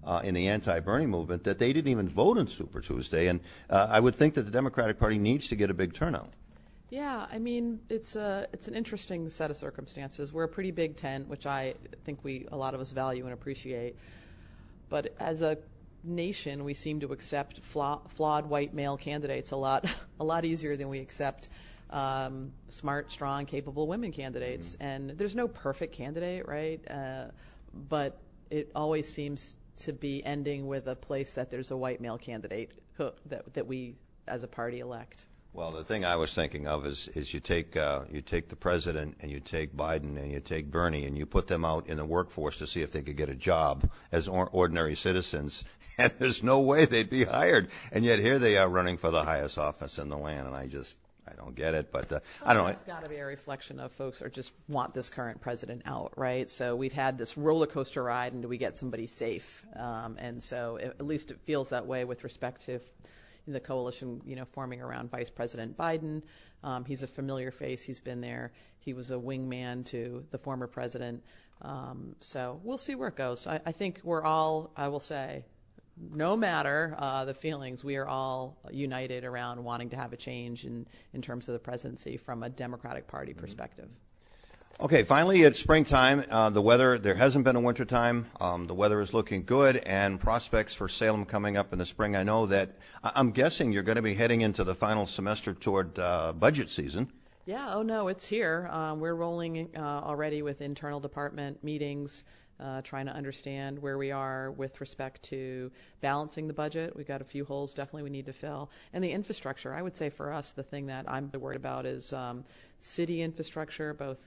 in the anti-Bernie movement that they didn't even vote on Super Tuesday. And I would think that the Democratic Party needs to get a big turnout. Yeah, I mean, it's an interesting set of circumstances. We're a pretty big tent, which I think a lot of us value and appreciate. But as a nation, we seem to accept flawed white male candidates a lot easier than we accept smart, strong, capable women candidates. And there's no perfect candidate, right? But it always seems to be ending with a place that there's a white male candidate that we as a party elect. Well, the thing I was thinking of is you take the president and you take Biden and you take Bernie and you put them out in the workforce to see if they could get a job as ordinary citizens, and there's no way they'd be hired. And yet here they are running for the highest office in the land, and I don't get it. But I don't know. It's got to be a reflection of folks who just want this current president out, right? So we've had this roller coaster ride, and do we get somebody safe? And so at least it feels that way with respect to the coalition, forming around Vice President Biden. He's a familiar face. He's been there. He was a wingman to the former president. So we'll see where it goes. I think we're all, I will say, no matter the feelings, we are all united around wanting to have a change in terms of the presidency from a Democratic Party perspective. Okay, finally, it's springtime. The weather, there hasn't been a winter time. The weather is looking good, and prospects for Salem coming up in the spring. I know that, I'm guessing you're going to be heading into the final semester toward budget season. Yeah, oh no, it's here. We're rolling already with internal department meetings, trying to understand where we are with respect to balancing the budget. We've got a few holes definitely we need to fill. And the infrastructure, I would say for us, the thing that I'm worried about is city infrastructure, both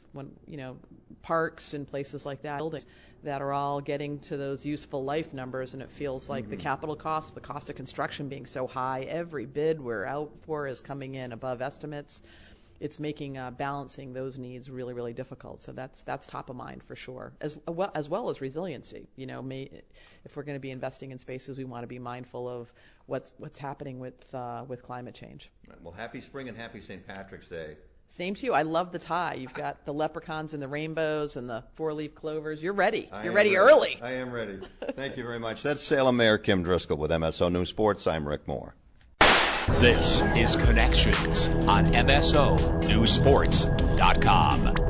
parks and places like that, buildings that are all getting to those useful life numbers, and it feels like the capital cost, the cost of construction being so high, every bid we're out for is coming in above estimates. It's making balancing those needs really, really difficult. So that's top of mind for sure, as well as resiliency. If we're going to be investing in spaces, we want to be mindful of what's happening with climate change. Well, happy spring and happy St. Patrick's Day. Same to you. I love the tie. You've got the leprechauns and the rainbows and the four-leaf clovers. You're ready. You're ready early. I am ready. Thank you very much. That's Salem Mayor Kim Driscoll with MSO News Sports. I'm Rick Moore. This is Connections on MSO Newsports.com.